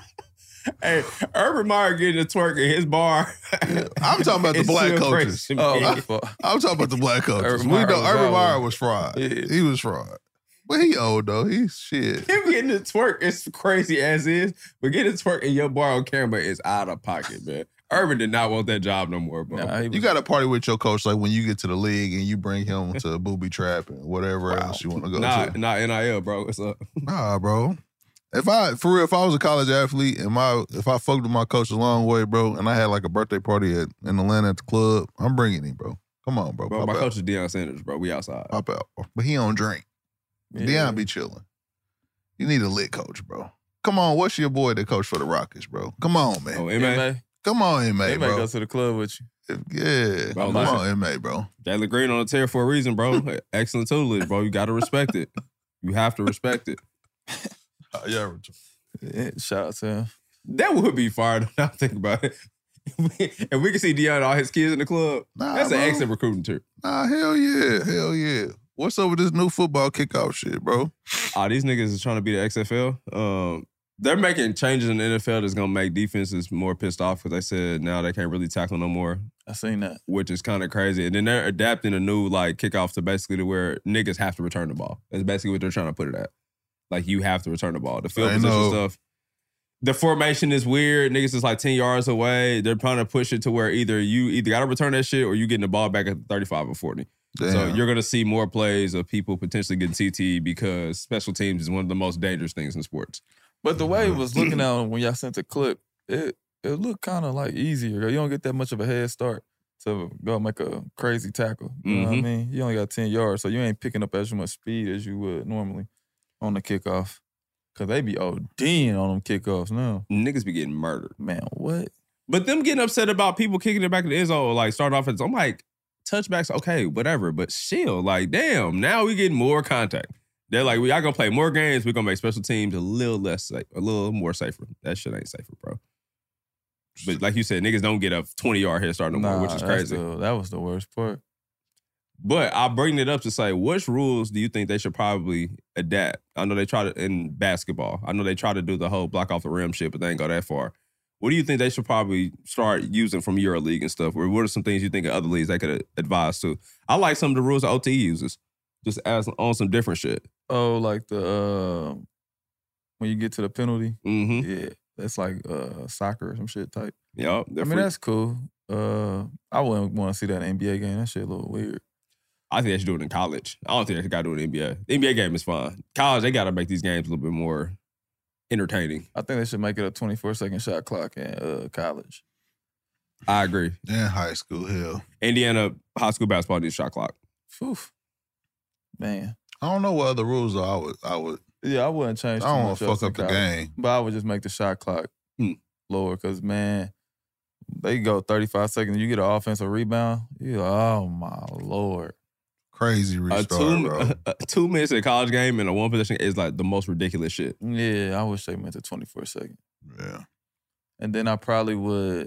Hey, Urban Meyer getting a twerk in his bar. I'm talking about the It's black still coaches. crazy to Oh, me. my fault. I'm talking about the black coaches. Urban We Meyer know was Urban out Meyer with- was fraud. Yeah. He was fraud. But he old though. He's shit. Him getting the twerk is crazy as is, but getting a twerk in your bar on camera is out of pocket, man. Urban did not want that job no more, bro. Nah, he was- You got to party with your coach like when you get to the league and you bring him to booby trap and whatever else you want to go Nah, to. not N I L, bro. What's up? Nah, bro. If I for real, if I was a college athlete and my if I fucked with my coach a long way, bro, and I had like a birthday party at in Atlanta at the club, I'm bringing him, bro. Come on, bro. Bro, Pop my out. coach is Deion Sanders, bro. We outside. Pop out, bro. But he don't drink. Yeah. Deion be chilling. You need a lit coach, bro. Come on, what's your boy that coach for the Rockets, bro? Come on, man. Oh, M A? M A. Come on, M A, They may bro. go to the club with you. Yeah, Bro, come listen. on, M A, bro. Jalen Green on the tear for a reason, bro. Excellent tutelage, bro. You got to respect it. You have to respect it. Yeah, Yeah, shout out to him. That would be fire. Now think about it. And we can see Deion and all his kids in the club. Nah, That's an bro. excellent recruiting trip. Nah, hell yeah, hell yeah. What's up with this new football kickoff shit, bro? Ah, these niggas is trying to be the X F L. Um, they're making changes in the N F L that's gonna make defenses more pissed off because they said now they can't really tackle no more, I seen that. which is kind of crazy. And then they're adapting a new like kickoff to basically to where niggas have to return the ball. That's basically what they're trying to put it at. Like you have to return the ball. The field I position know. stuff. The formation is weird. Niggas is like ten yards away. They're trying to push it to where either you either got to return that shit or you getting the ball back at thirty-five or forty. So Damn. you're going to see more plays of people potentially getting T T because special teams is one of the most dangerous things in sports. But the way it was looking at when y'all sent the clip, it it looked kind of like easier. You don't get that much of a head start to go make a crazy tackle. You know what I Mhm. mean? You only got ten yards, so you ain't picking up as much speed as you would normally on the kickoff. Cause they be ODing on them kickoffs now. Niggas be getting murdered. Man, what? But them getting upset about people kicking it back in the end zone, like starting off, I'm like, touchbacks, okay, whatever. But still, like, damn, now we getting more contact. They're like, we are gonna play more games. We're gonna make special teams a little less safe, a little more safer. That shit ain't safer, bro. But like you said, niggas don't get a twenty yard head start no more, which is that's crazy. the- that was the worst part. But I bring it up to say, which rules do you think they should probably adapt? I know they try to in basketball. I know they try to do the whole block off the rim shit, but they ain't go that far. What do you think they should probably start using from EuroLeague and stuff? Or what are some things you think of other leagues they could advise to? I like some of the rules that O T E uses, just as on some different shit. Oh, like the uh, when you get to the penalty, Mm-hmm. yeah, that's like uh, soccer or some shit type. Yep. I mean, that's cool. Uh, I wouldn't want to see that in an N B A game. That shit a little weird. I think they should do it in college. I don't think they got to do it in the N B A. The N B A game is fine. College, they got to make these games a little bit more entertaining. I think they should make it a twenty-four second shot clock in uh, college. I agree. Yeah, high school, hell. Indiana high school basketball needs a shot clock. Phew. Man. I don't know what other rules are. I would, I would. Yeah, I wouldn't change too I don't much want else to in fuck up the college. game. But I would just make the shot clock Hmm. lower because, man, they go thirty-five seconds. You get an offensive rebound. You oh, my Lord. Crazy A restart, two, bro. a, a two minutes in a college game in a one possession is like the most ridiculous shit. Yeah, I wish they meant the twenty-four second. Yeah. And then I probably would.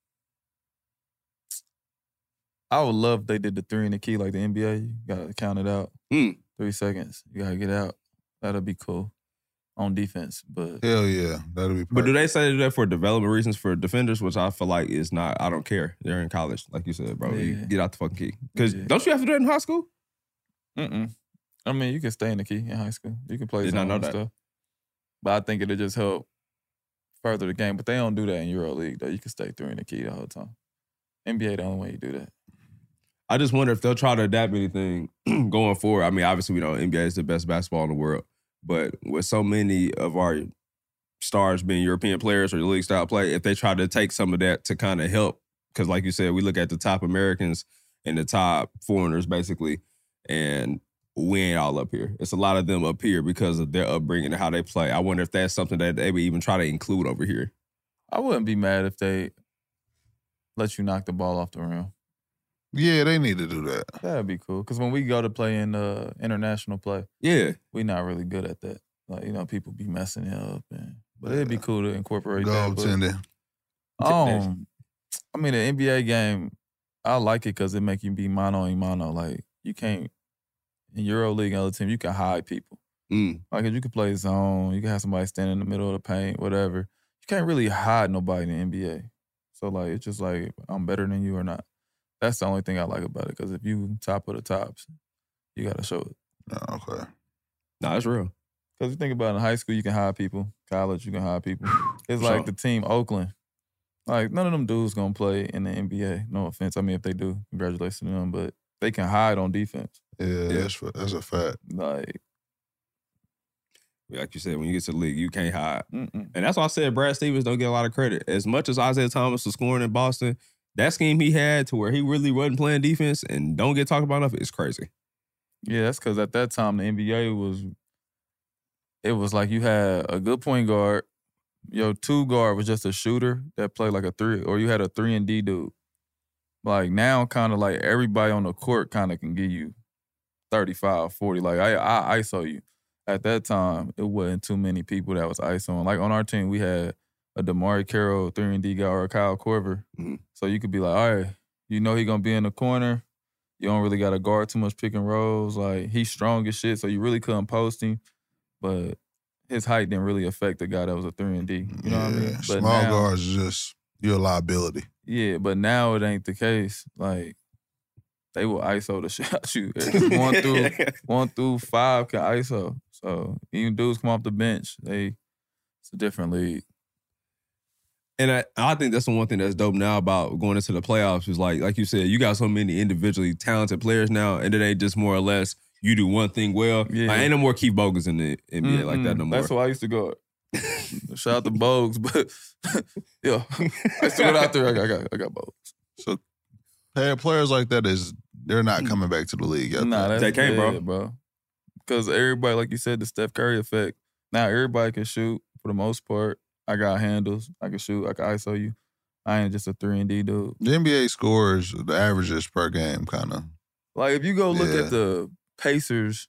I would love if they did the three in the key like the N B A. You gotta count it out. Mm. Three seconds. You gotta get out. That'll be cool on defense. But Hell yeah. That'll be perfect. But do they say they do that for development reasons for defenders, which I feel like is not, I don't care. They're in college, like you said, bro. You Yeah. get out the fucking key. Because Yeah. don't you have to do that in high school? mm-mm. I mean, you can stay in the key in high school. You can play Did not zone know and that. stuff. But I think it'll just help further the game. But they don't do that in EuroLeague, though. You can stay three in the key the whole time. N B A, the only way you do that. I just wonder if they'll try to adapt anything going forward. I mean, obviously, we know N B A is the best basketball in the world. But with so many of our stars being European players or league style play, if they try to take some of that to kind of help, because like you said, we look at the top Americans and the top foreigners basically, and we ain't all up here. It's a lot of them up here because of their upbringing and how they play. I wonder if that's something that they would even try to include over here. I wouldn't be mad if they let you knock the ball off the rim. Yeah, they need to do that. That'd be cool. Because when we go to play in uh, international play, yeah, we not really good at that. Like, you know, people be messing it up. And, but it'd be cool to incorporate Goaltending. that. Um, I mean, the N B A game, I like it because it make you be mano a mano. Like, you can't, in EuroLeague and other teams, you can hide people. Mm. Like, if you can play zone, you can have somebody standing in the middle of the paint, whatever. You can't really hide nobody in the N B A. So, like, it's just like, I'm better than you or not. That's the only thing I like about it, because if you top of the tops, you got to show it. Oh, okay. No, that's real. Because you think about it, in high school, you can hire people. College, you can hire people. It's Sure. like the team Oakland. Like, none of them dudes going to play in the N B A. No offense. I mean, if they do, congratulations to them. But they can hide on defense. Yeah, yeah. That's, that's a fact. Like, like you said, when you get to the league, you can't hide. Mm-mm. And that's why I said Brad Stevens don't get a lot of credit. As much as Isaiah Thomas was scoring in Boston, that scheme he had to where he really wasn't playing defense and don't get talked about enough is crazy. Yeah, that's because at that time, the N B A was, it was like you had a good point guard. Your two guard was just a shooter that played like a three, or you had a three and D dude. Like now, kind of like everybody on the court kind of can give you thirty-five, forty. Like I, I I S O you. At that time, it wasn't too many people that was ISOing. Like on our team, we had a DeMarre Carroll three and D guy or a Kyle Korver. Mm-hmm. So you could be like, all right, you know he gonna be in the corner. You don't really got to guard too much pick and rolls. Like, he's strong as shit, so you really couldn't post him. But his height didn't really affect the guy that was a three and D. You know yeah. what I mean? But Small now, guards is just, you're a liability. Yeah, but now it ain't the case. Like, they will I S O the shit out you. one through one through five can I S O. So even dudes come off the bench, they it's a different league. And I, I think that's the one thing that's dope now about going into the playoffs is like, like you said, you got so many individually talented players now, and it ain't just more or less you do one thing well. Yeah. Like, ain't no more Keith Bogus in the N B A Mm-mm. like that no more. That's why I used to go. Shout out to Bogues, but yeah, I used to go out there. I got, I got, I got Bogues. So, hey, players like that is they're not coming back to the league. Yet. Nah, that's They can't, bro. dead, bro. Because everybody, like you said, the Steph Curry effect. Now everybody can shoot for the most part. I got handles. I can shoot. I can I S O you. I ain't just a three and D dude. The N B A scores, the averages per game, kind of. Like if you go look Yeah. at the Pacers,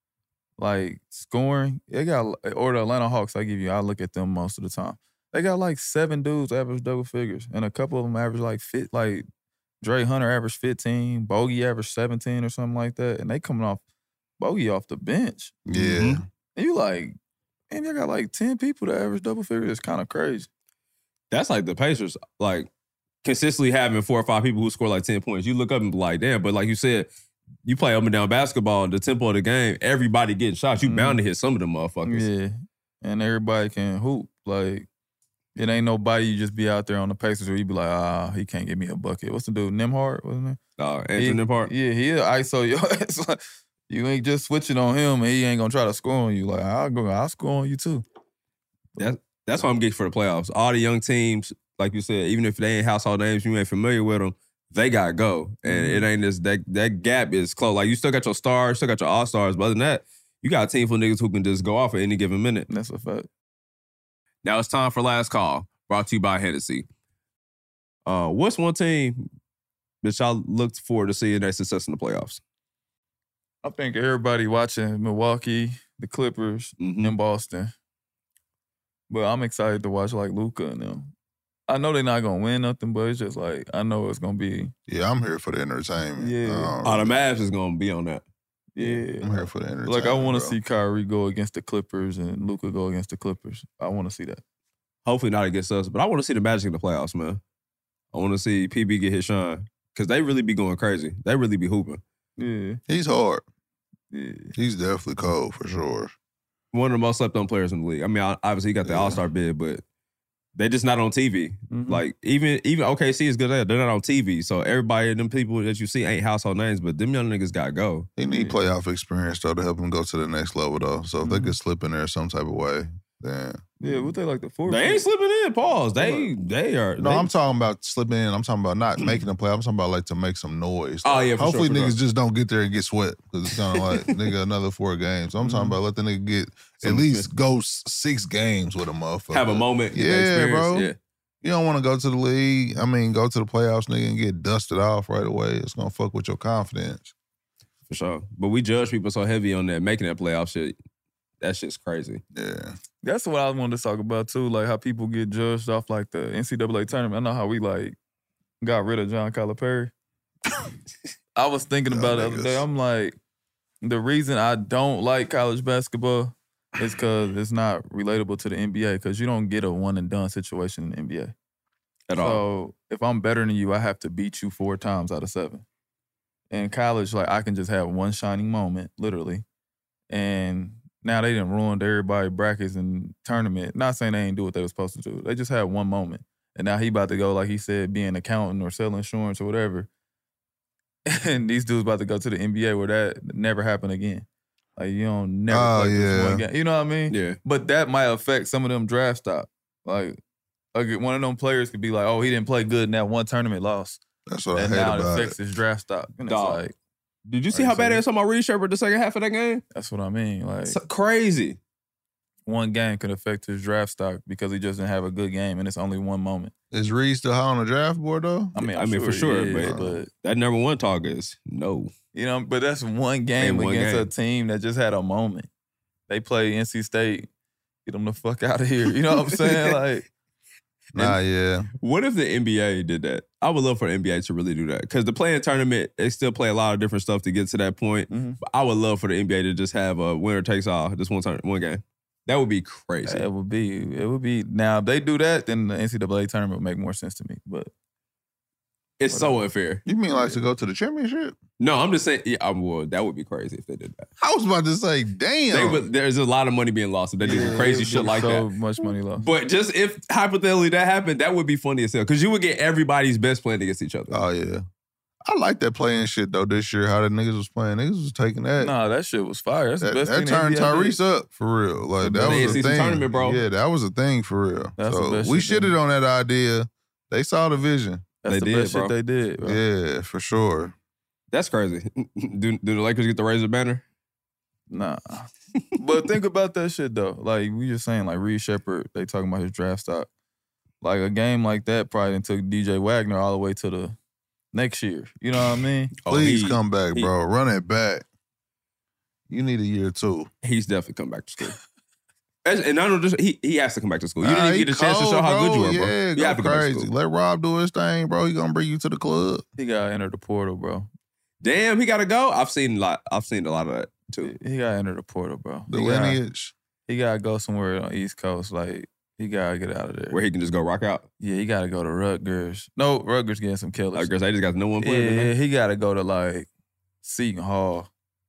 like scoring, they got or the Atlanta Hawks. I give you. I look at them most of the time. They got like seven dudes average double figures, and a couple of them average like fit. Like Dre Hunter averaged fifteen, Bogey averaged seventeen or something like that, and they coming off Bogey off the bench. Yeah. Mm-hmm. And you like, man, you got like ten people that average double figures. It's kind of crazy. That's like the Pacers, like consistently having four or five people who score like ten points. You look up and be like, damn, but like you said, you play up and down basketball, the tempo of the game, everybody getting shots. You Mhm. bound to hit some of them motherfuckers. Yeah, and everybody can hoop. Like, it ain't nobody you just be out there on the Pacers where you be like, ah, he can't give me a bucket. What's the dude? Nimhart, wasn't it? Uh, Andrew He- Nembhard. Yeah, he'll I S O you. It's like, you ain't just switching on him and he ain't gonna try to score on you. Like, I'll go, I'll score on you too. That's that's what I'm getting for the playoffs. All the young teams, like you said, even if they ain't household names, you ain't familiar with them, they gotta go. And Mhm. it ain't just that that gap is close. Like you still got your stars, still got your all stars, but other than that, you got a team full of niggas who can just go off at any given minute. That's a fact. Now it's time for last call, brought to you by Hennessy. Uh, what's one team that y'all looked forward to seeing their success in the playoffs? I think everybody watching Milwaukee, the Clippers, Mm-hmm. and Boston. But I'm excited to watch like Luka and them. I know they're not gonna win nothing, but it's just like I know it's gonna be. Yeah, I'm here for the entertainment. Yeah. Um, Oh, the Mavs is gonna be on that. Yeah, I'm here for the entertainment. like I want to bro. see Kyrie go against the Clippers and Luka go against the Clippers. I want to see that. Hopefully not against us, but I want to see the Magic in the playoffs, man. I want to see P B get his shine because they really be going crazy. They really be hooping. Yeah, He's hard. Yeah. He's definitely cold for sure. One of the most slept on players in the league. I mean, obviously he got the Yeah. All-Star bid, but they just not on T V. Mm-hmm. Like even even O K C is good at it. They're not on T V. So everybody, them people that you see ain't household names, but them young niggas gotta go. He need playoff experience though to help him go to the next level though. So if Mm-hmm. they could slip in there some type of way, then Yeah, what they like the fourth? They ain't slipping in. Pause. They they are. no, they, I'm talking about slipping in. I'm talking about not making a play. I'm talking about like to make some noise. Oh, yeah, for Hopefully sure, for niggas sure. just don't get there and get swept because it's kind of like nigga another four games. So I'm talking about let the nigga get Some- at least go s- six games with a motherfucker. have a moment. get the Yeah, experience. bro. Yeah. You don't want to go to the league. I mean, go to the playoffs, nigga, and get dusted off right away. It's gonna fuck with your confidence. For sure. But we judge people so heavy on that making that playoff shit. That shit's crazy. Yeah. That's what I wanted to talk about too, like how people get judged off like the N C double A tournament. I know how we like got rid of John Calipari. I was thinking about it the other day. I'm like, the reason I don't like college basketball is because it's not relatable to the N B A because you don't get a one and done situation in the N B A. At so all. if I'm better than you, I have to beat you four times out of seven. In college, like I can just have one shining moment, literally. And now they done ruined everybody's brackets and tournament. Not saying they ain't do what they was supposed to do. They just had one moment. And now he about to go, like he said, be an accountant or sell insurance or whatever. And these dudes about to go to the N B A where that never happened again. Like you don't never Oh, play this yeah. one game. You know what I mean? Yeah. But that might affect some of them draft stock. Like, like one of them players could be like, oh, he didn't play good in that one tournament loss. That's what And I hate now it about affects it. his draft stock. And it's Dog. like, Did you see Like how I bad said- they was talking about Reed Shepherd the second half of that game? that's what I mean. Like It's crazy. one game could affect his draft stock because he just didn't have a good game and it's only one moment. Is Reed still high on the draft board though? I mean, I I'm mean, for sure, he is, but, but that number one talk is no. you know, but that's one game Ain't one against game. a team that just had a moment. They play N C State. Get them the fuck out of here. You know what I'm saying? Like, Nah, yeah. What if the N B A did that? I would love for the N B A to really do that. Because the playing tournament, they still play a lot of different stuff to get to that point. Mhm. But I would love for the N B A to just have a winner takes all, just one turn, one game. That would be crazy. it would be, it would be. Now, if they do that, then the N C double A tournament would make more sense to me. But It's so unfair. You mean like to go to the championship? No, I'm just saying, yeah, I would. That would be crazy if they did that. I was about to say, damn. They would, there's a lot of money being lost if they do Yeah, crazy it shit would be like so that. much money lost. But just if hypothetically that happened, that would be funny as hell. Because you would get everybody's best playing against each other. Oh yeah. I like that playing shit though this year, how the niggas was playing. Niggas was taking that. Nah, that shit was fire. That's that the best that thing turned the N B A did. Tyrese up for real. Like The that N was C a double A thing. tournament, bro. Yeah, that was a thing for real. That's the so best we shit they shitted on that idea. They saw the vision. That's They the did, best bro. shit they did. Bro. Yeah, for sure. That's crazy. do, do the Lakers get the Razor banner? Nah. But think about that shit though. Like we just saying, like Reed Shepherd, they talking about his draft stock. Like a game like that probably done took D J Wagner all the way to the next year. You know what I mean? Oh, Please he- come back, he- bro. Run it back. You need a year too. He's definitely come back to school. As- and I don't just he he has to come back to school. You Nah, didn't he even get a chance to cold, show how good you bro. are, bro. Yeah, you go have to come back to crazy. school. Let Rob do his thing, bro. He gonna bring you to the club. He gotta enter the portal, bro. Damn, he gotta go. I've seen a lot. I've seen a lot of that too. He gotta enter the portal, bro. The He gotta, lineage. he gotta go somewhere on the East Coast. Like he gotta get out of there. Where he can just go rock out. Yeah, he gotta go to Rutgers. No, Rutgers getting some killers. Like, girls, I just got no one yeah, playing. yeah, he gotta go to like Seton Hall,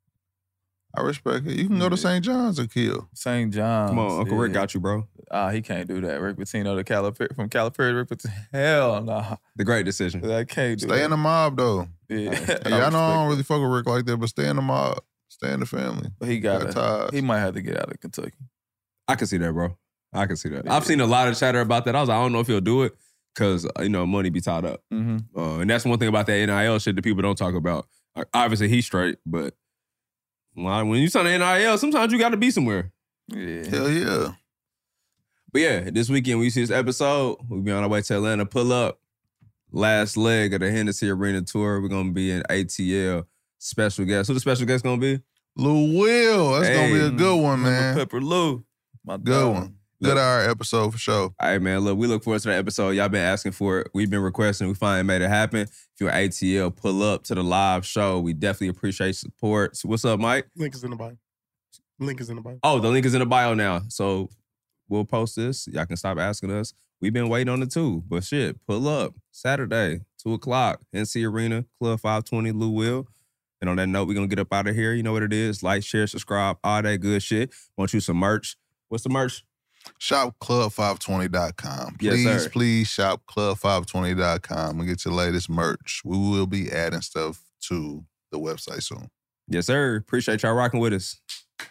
I respect it. You can go to Yeah. Saint John's and kill. Saint John's. Come on, Uncle Rick yeah. got you, bro. Ah, he can't do that. Rick Pitino to Calipari, from Calipari to Rick Pitino. Hell nah. The great decision. I can't do Stay that. in the mob though. Yeah. Yeah, I know I don't really fuck with Rick like that, but stay in the mob. Stay in the family. He Got got ties. He might have to get out of Kentucky. I can see that, bro. I can see that. I've seen a lot of chatter about that. I was like, I don't know if he'll do it because you know money be tied up, Mm-hmm. uh, and that's one thing about that N I L shit that people don't talk about. Like, obviously, he's straight, but well, when you sign an N I L, sometimes you got to be somewhere. Yeah. Hell yeah. But yeah, this weekend we see this episode. We'll be on our way to Atlanta. Pull up. Last leg of the Hennessy Arena tour. We're gonna be in A T L. Special guest. Who the special guest gonna be? Lou Will. That's gonna be a Hey. good one, man. Pepper Lou. My Good dog. one. Good hour episode for sure. All right, man. Look, we look forward to that episode. Y'all been asking for it. We've been requesting. We finally made it happen. If you're A T L, pull up to the live show. We definitely appreciate support. So what's up, Mike? Link is in the bio. Link is in the bio. Oh, the link is in the bio now. So we'll post this. Y'all can stop asking us. We've been waiting on it too. But shit, pull up. Saturday, two o'clock, N C Arena, Club five twenty, Lou Will. And on that note, we're going to get up out of here. You know what it is. Like, share, subscribe, all that good shit. Want you some merch. What's the merch? shop club five twenty dot com. Please, Yes, sir. please shop club five twenty dot com and get your latest merch. We will be adding stuff to the website soon. Yes, sir. Appreciate y'all rocking with us.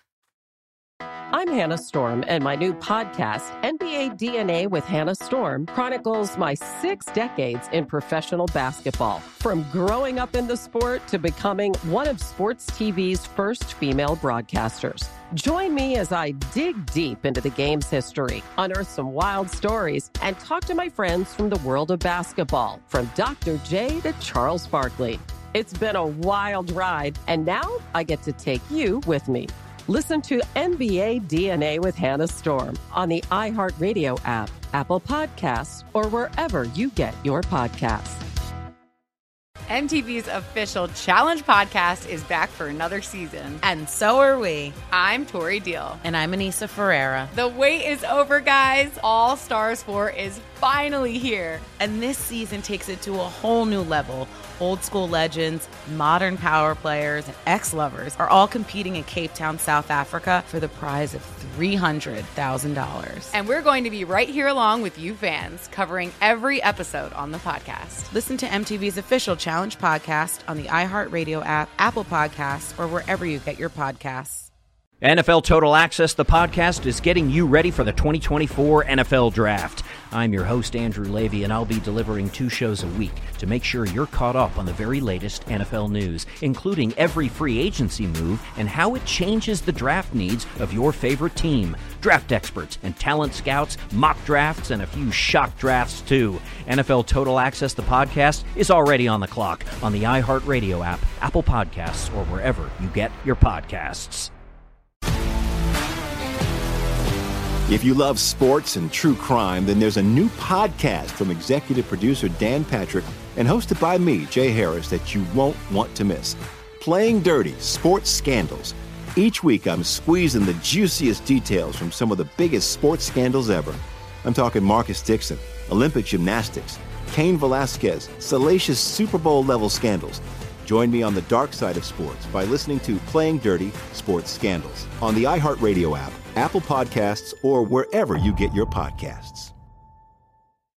I'm Hannah Storm, and my new podcast, N B A D N A with Hannah Storm, chronicles my six decades in professional basketball. From growing up in the sport to becoming one of sports T V's first female broadcasters. Join me as I dig deep into the game's history, unearth some wild stories, and talk to my friends from the world of basketball, from Doctor J to Charles Barkley. It's been a wild ride, and now I get to take you with me. Listen to N B A D N A with Hannah Storm on the iHeartRadio app, Apple Podcasts, or wherever you get your podcasts. M T V's official Challenge podcast is back for another season. And so are we. I'm Tori Deal. And I'm Anissa Ferreira. The wait is over, guys. All Stars four is finally here. And this season takes it to a whole new level. Old school legends, modern power players, and ex-lovers are all competing in Cape Town, South Africa for the prize of three hundred thousand dollars. And we're going to be right here along with you fans, covering every episode on the podcast. Listen to M T V's official Challenge podcast on the iHeartRadio app, Apple Podcasts, or wherever you get your podcasts. N F L Total Access, the podcast, is getting you ready for the twenty twenty-four N F L Draft. I'm your host, Andrew Levy, and I'll be delivering two shows a week to make sure you're caught up on the very latest N F L news, including every free agency move and how it changes the draft needs of your favorite team. Draft experts and talent scouts, mock drafts, and a few shock drafts, too. N F L Total Access, the podcast, is already on the clock on the iHeartRadio app, Apple Podcasts, or wherever you get your podcasts. If you love sports and true crime, then there's a new podcast from executive producer Dan Patrick and hosted by me, Jay Harris, that you won't want to miss. Playing Dirty: Sports Scandals. Each week, I'm squeezing the juiciest details from some of the biggest sports scandals ever. I'm talking Marcus Dixon, Olympic gymnastics, Cain Velasquez, salacious Super Bowl-level scandals. Join me on the dark side of sports by listening to Playing Dirty: Sports Scandals on the iHeartRadio app, Apple Podcasts, or wherever you get your podcasts.